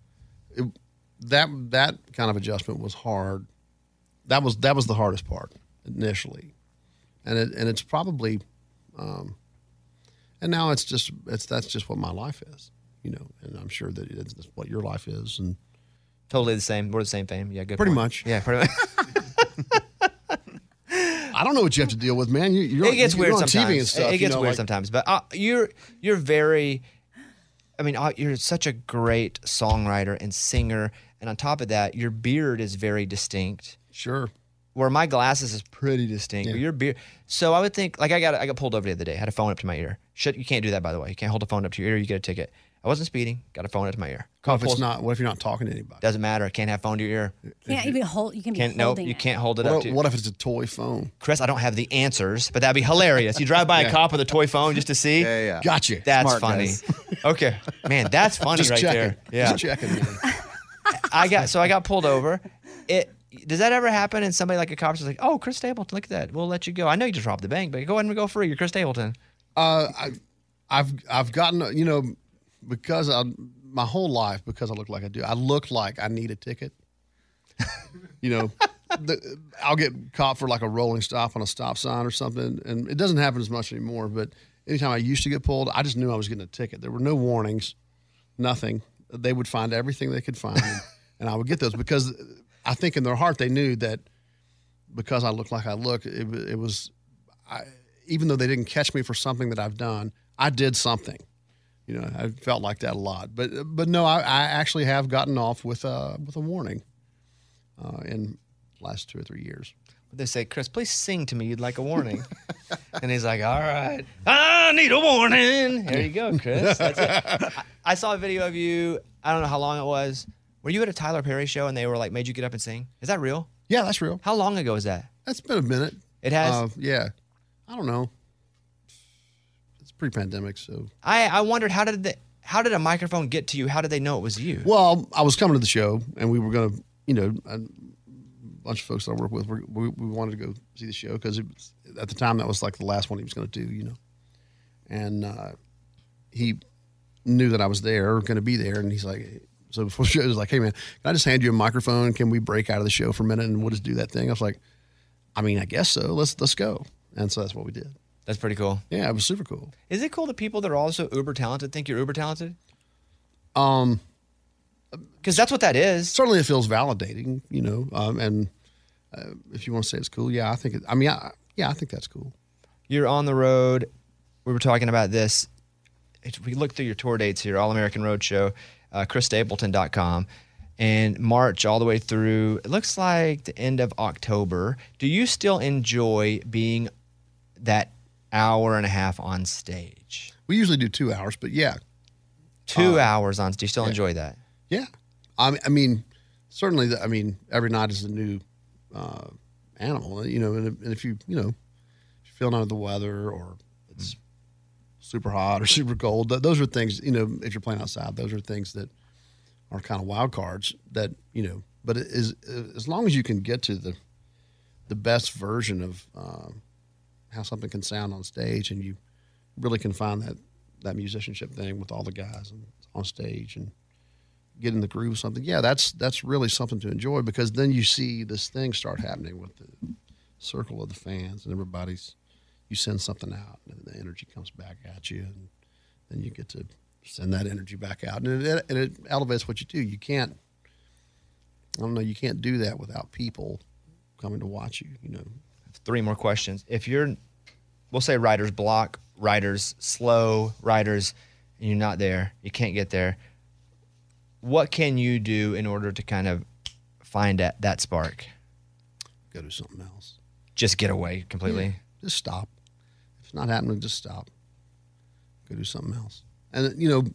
that kind of adjustment was hard. That was the hardest part initially, and it's probably, and now that's just what my life is, and I'm sure that it's what your life is, and totally the same. We're the same fame. Yeah, good. Pretty point. much. Yeah, pretty much. I don't know what you have to deal with, man. It gets weird on sometimes. TV and stuff. It gets weird sometimes, but you're very. I mean, you're such a great songwriter and singer, and on top of that, your beard is very distinct. Sure. Where my glasses is pretty distinct. Yeah. But your beard. So I would think, like I got pulled over the other day. I had a phone up to my ear. You can't do that, by the way. You can't hold a phone up to your ear. You get a ticket. I wasn't speeding. Got a phone up to my ear. What if you're not talking to anybody? Doesn't matter. Can't have phone to your ear. Can't even hold. You can be holding Nope. it. You can't hold it up to. What if it's a toy phone? Chris, I don't have the answers, but that'd be hilarious. You drive by a cop with a toy phone just to see. Yeah. Gotcha. That's Smart, funny. guys. Okay, man, that's funny Just right checking. there. Yeah. Just checking. Man. I got pulled over. Does that ever happen? And somebody like a cop's just like, "Oh, Chris Stapleton, look at that. We'll let you go. I know you just robbed the bank, but go ahead and go free. You're Chris Stapleton." I've gotten because my whole life, because I look like I do, I look like I need a ticket. You know, I'll get caught for like a rolling stop on a stop sign or something, and it doesn't happen as much anymore. But anytime I used to get pulled, I just knew I was getting a ticket. There were no warnings, nothing. They would find everything they could find, and I would get those because I think in their heart they knew that because I look like I look, it was. Even though they didn't catch me for something that I've done, I did something. You know, I felt like that a lot. But no, I actually have gotten off with a warning in the last 2 or 3 years. They say, Chris, please sing to me. You'd like a warning. And he's like, all right, I need a warning. There you go, Chris. That's it. I saw a video of you. I don't know how long it was. Were you at a Tyler Perry show and they were like, made you get up and sing? Is that real? Yeah, that's real. How long ago was that? That's been a minute. It has? Yeah. I don't know. It's pre-pandemic, so. I wondered, how did a microphone get to you? How did they know it was you? Well, I was coming to the show, and we were going to, you know, a bunch of folks that I work with, we wanted to go see the show because at the time that was like the last one he was going to do, you know. And he knew that I was there, going to be there, and he's like, so before the show, he was like, hey, man, can I just hand you a microphone? Can we break out of the show for a minute and we'll just do that thing? I was like, I mean, I guess so. Let's go. And so that's what we did. That's pretty cool. Yeah, it was super cool. Is it cool that people that are also uber talented think you're uber talented? Because that's what that is. Certainly, it feels validating, you know. And if you want to say it's cool, yeah, I think. I think that's cool. You're on the road. We were talking about this. We looked through your tour dates here: All American Road Show, ChrisStapleton.com. And March all the way through, it looks like the end of October. Do you still enjoy being that hour and a half on stage? We usually do 2 hours, but yeah. 2 hours on stage. Do you still enjoy that? Yeah. I mean, certainly, every night is a new animal, you know, and if you you're feeling under the weather or it's super hot or super cold, those are things, you know, if you're playing outside, those are things that are kind of wild cards that, you know, but it is, as long as you can get to the best version of how something can sound on stage, and you really can find that musicianship thing with all the guys on stage and get in the groove of something. Yeah, that's really something to enjoy, because then you see this thing start happening with the circle of the fans and you send something out and the energy comes back at you, and then you get to send that energy back out, and it elevates what you do. You can't do that without people coming to watch you, you know. 3 more questions. If we'll say writer's block, writer's slow, writer's, and you're not there, you can't get there, what can you do in order to kind of find that spark? Go do something else. Just get away completely? Yeah, just stop. If it's not happening, just stop. Go do something else. And, you know,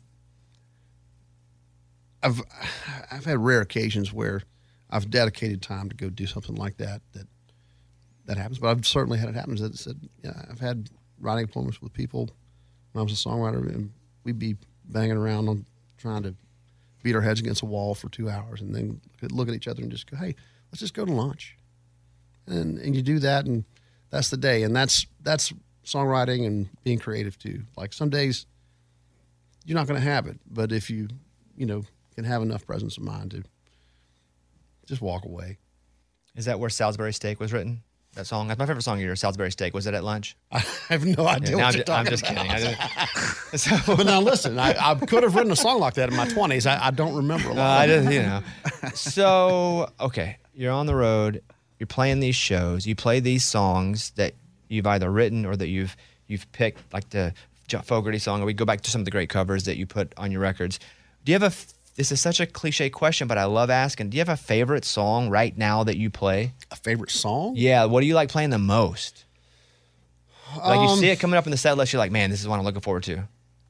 I've had rare occasions where I've dedicated time to go do something like that happens, but I've certainly had it happen. I've had writing appointments with people when I was a songwriter, and we'd be banging around on trying to beat our heads against a wall for 2 hours, and then look at each other and just go, hey, let's just go to lunch. And you do that, and that's the day. And that's songwriting and being creative too. Like, some days you're not going to have it, but if you can have enough presence of mind to just walk away. Is that where Salisbury Steak was written? That song? That's my favorite song of yours, Salisbury Steak. Was it at lunch? I have no idea what you're talking I'm just about. But now listen, I could have written a song like that in my 20s. I don't remember a lot. So, okay, you're on the road. You're playing these shows. You play these songs that you've either written or that you've picked, like the Jeff Fogerty song, or we go back to some of the great covers that you put on your records. Do you have this is such a cliche question, but I love asking, do you have a favorite song right now that you play? A favorite song? Yeah, what do you like playing the most? Like, you see it coming up in the set list, you're like, man, this is what I'm looking forward to.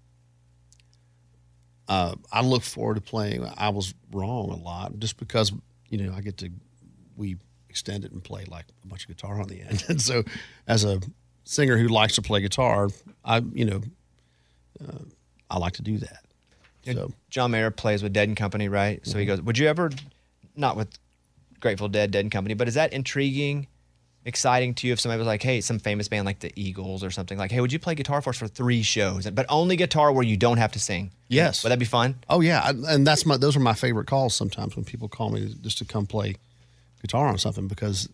I look forward to playing I Was Wrong a lot, just because, we extend it and play like a bunch of guitar on the end. And so as a singer who likes to play guitar, I like to do that. So John Mayer plays with Dead & Company, right? So he goes, would you ever, not with Grateful Dead and Company, but is that intriguing exciting to you if somebody was like, hey, some famous band like the Eagles or something, like, hey, would you play guitar for us for 3 shows? But only guitar where you don't have to sing. Yes. Would that be fun? Oh, yeah. And those are my favorite calls sometimes when people call me just to come play guitar on something because,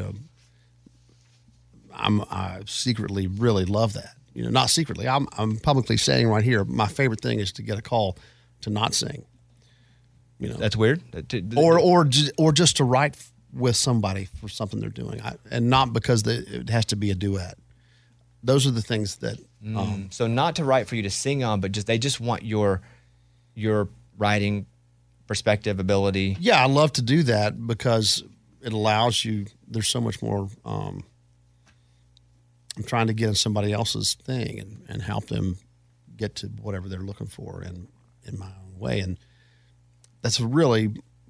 I secretly really love that. Not secretly. I'm publicly saying right here, my favorite thing is to get a call to not sing. That's weird. Or just to write with somebody for something they're doing, and not because it has to be a duet. Those are the things that. So not to write for you to sing on, but they just want your writing perspective, ability. Yeah, I love to do that because it allows you. There's so much more. I'm trying to get in somebody else's thing and help them get to whatever they're looking for in my own way. And that's a really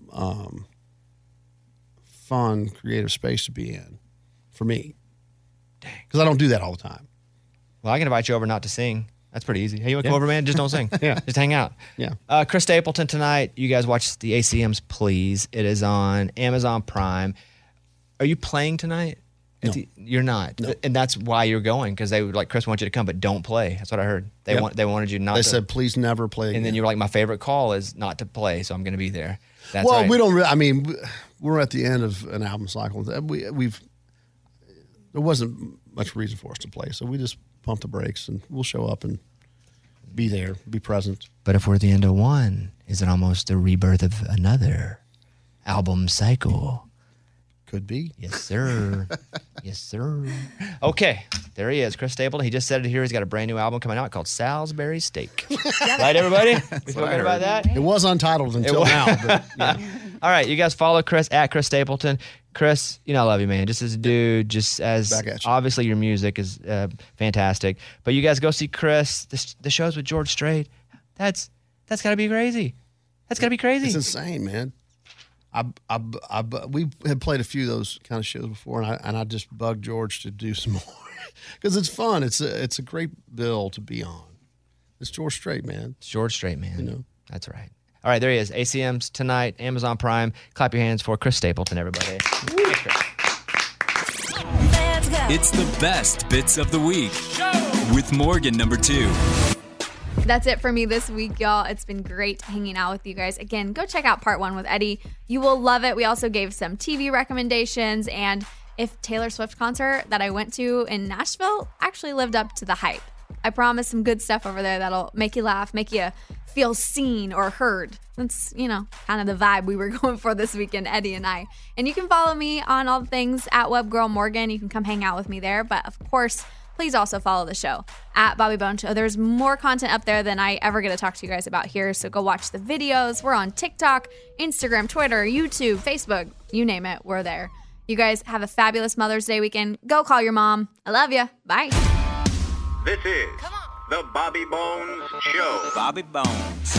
fun, creative space to be in for me. Because I don't do that all the time. Well, I can invite you over not to sing. That's pretty easy. Hey, you want to come over, man? Just don't sing. Yeah. Just hang out. Yeah. Chris Stapleton tonight. You guys watch the ACMs, please. It is on Amazon Prime. Are you playing tonight? No. You're not. No. And that's why you're going, because they were like, Chris wants you to come, but don't play. That's what I heard. They wanted you not to. They said, please never play again. And then you were like, my favorite call is not to play, so I'm going to be there. That's well, right. we don't we're at the end of an album cycle. There wasn't much reason for us to play, so we just pumped the brakes and we'll show up and be there, be present. But if we're at the end of one, is it almost the rebirth of another album cycle? Could be. Yes, sir. Yes, sir. Okay, there he is, Chris Stapleton. He just said it here. He's got a brand new album coming out called Salisbury Steak. Right, everybody? We feel good about that? It was untitled until now. But, yeah. All right, you guys follow Chris at Chris Stapleton. Chris, I love you, man. Just as a dude, just as obviously your music is fantastic. But you guys go see Chris. The shows with George Strait. That's got to be crazy. That's got to be crazy. It's insane, man. We had played a few of those kind of shows before, and I just bugged George to do some more because it's fun. It's a great bill to be on. It's George Strait, man. It's George Strait, man. That's right. All right, there he is. ACMs tonight, Amazon Prime. Clap your hands for Chris Stapleton, everybody. Thanks, Chris. It's the best bits of the week with Morgan number 2. That's it for me this week, y'all. It's been great hanging out with you guys. Again, go check out part 1 with Eddie. You will love it. We also gave some TV recommendations, and if Taylor Swift concert that I went to in Nashville actually lived up to the hype. I promise some good stuff over there that'll make you laugh, make you feel seen or heard. That's, kind of the vibe we were going for this weekend, Eddie and I. And you can follow me on all the things at WebGirlMorgan. You can come hang out with me there. But of course, please also follow the show at Bobby Bone Show. There's more content up there than I ever get to talk to you guys about here. So go watch the videos. We're on TikTok, Instagram, Twitter, YouTube, Facebook, you name it. We're there. You guys have a fabulous Mother's Day weekend. Go call your mom. I love you. Bye. This is the Bobby Bones Show. Bobby Bones.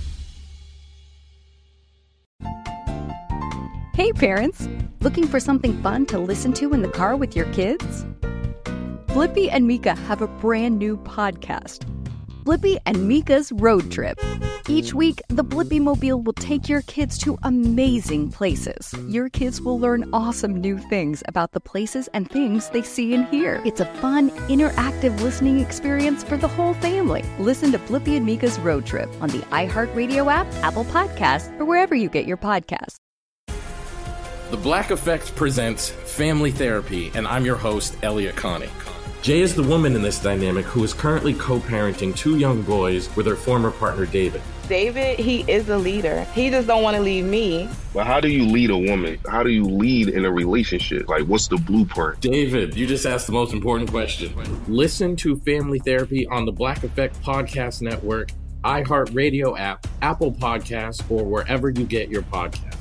Hey parents, looking for something fun to listen to in the car with your kids? Blippi and Mika have a brand new podcast, Blippi and Mika's Road Trip. Each week, the Blippi Mobile will take your kids to amazing places. Your kids will learn awesome new things about the places and things they see and hear. It's a fun, interactive listening experience for the whole family. Listen to Blippi and Mika's Road Trip on the iHeartRadio app, Apple Podcasts, or wherever you get your podcasts. The Black Effect presents Family Therapy, and I'm your host, Elliot Connie. Jay is the woman in this dynamic who is currently co-parenting 2 young boys with her former partner, David. David, he is a leader. He just don't want to leave me. But how do you lead a woman? How do you lead in a relationship? Like, what's the blueprint? David, you just asked the most important question. Listen to Family Therapy on the Black Effect Podcast Network, iHeartRadio app, Apple Podcasts, or wherever you get your podcasts.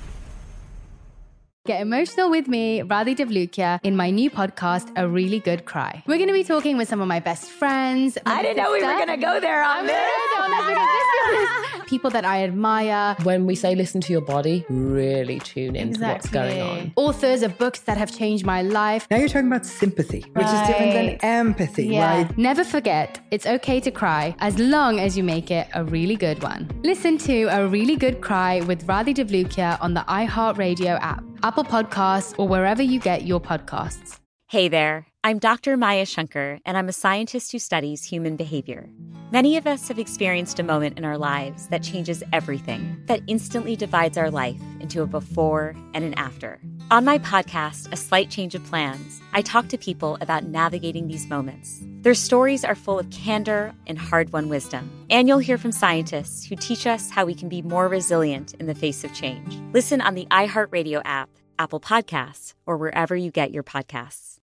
Get emotional with me, Radhi Devlukia, in my new podcast, A Really Good Cry. We're going to be talking with some of my best friends. I didn't know we were going to go there on this. People that I admire. When we say listen to your body, really tune into what's going on. Authors of books that have changed my life. Now you're talking about sympathy, which is different than empathy, right? Never forget, it's okay to cry as long as you make it a really good one. Listen to A Really Good Cry with Radhi Devlukia on the iHeartRadio app, Apple Podcasts, or wherever you get your podcasts. Hey there, I'm Dr. Maya Shankar, and I'm a scientist who studies human behavior. Many of us have experienced a moment in our lives that changes everything, that instantly divides our life into a before and an after. On my podcast, A Slight Change of Plans, I talk to people about navigating these moments. Their stories are full of candor and hard-won wisdom. And you'll hear from scientists who teach us how we can be more resilient in the face of change. Listen on the iHeartRadio app, Apple Podcasts, or wherever you get your podcasts.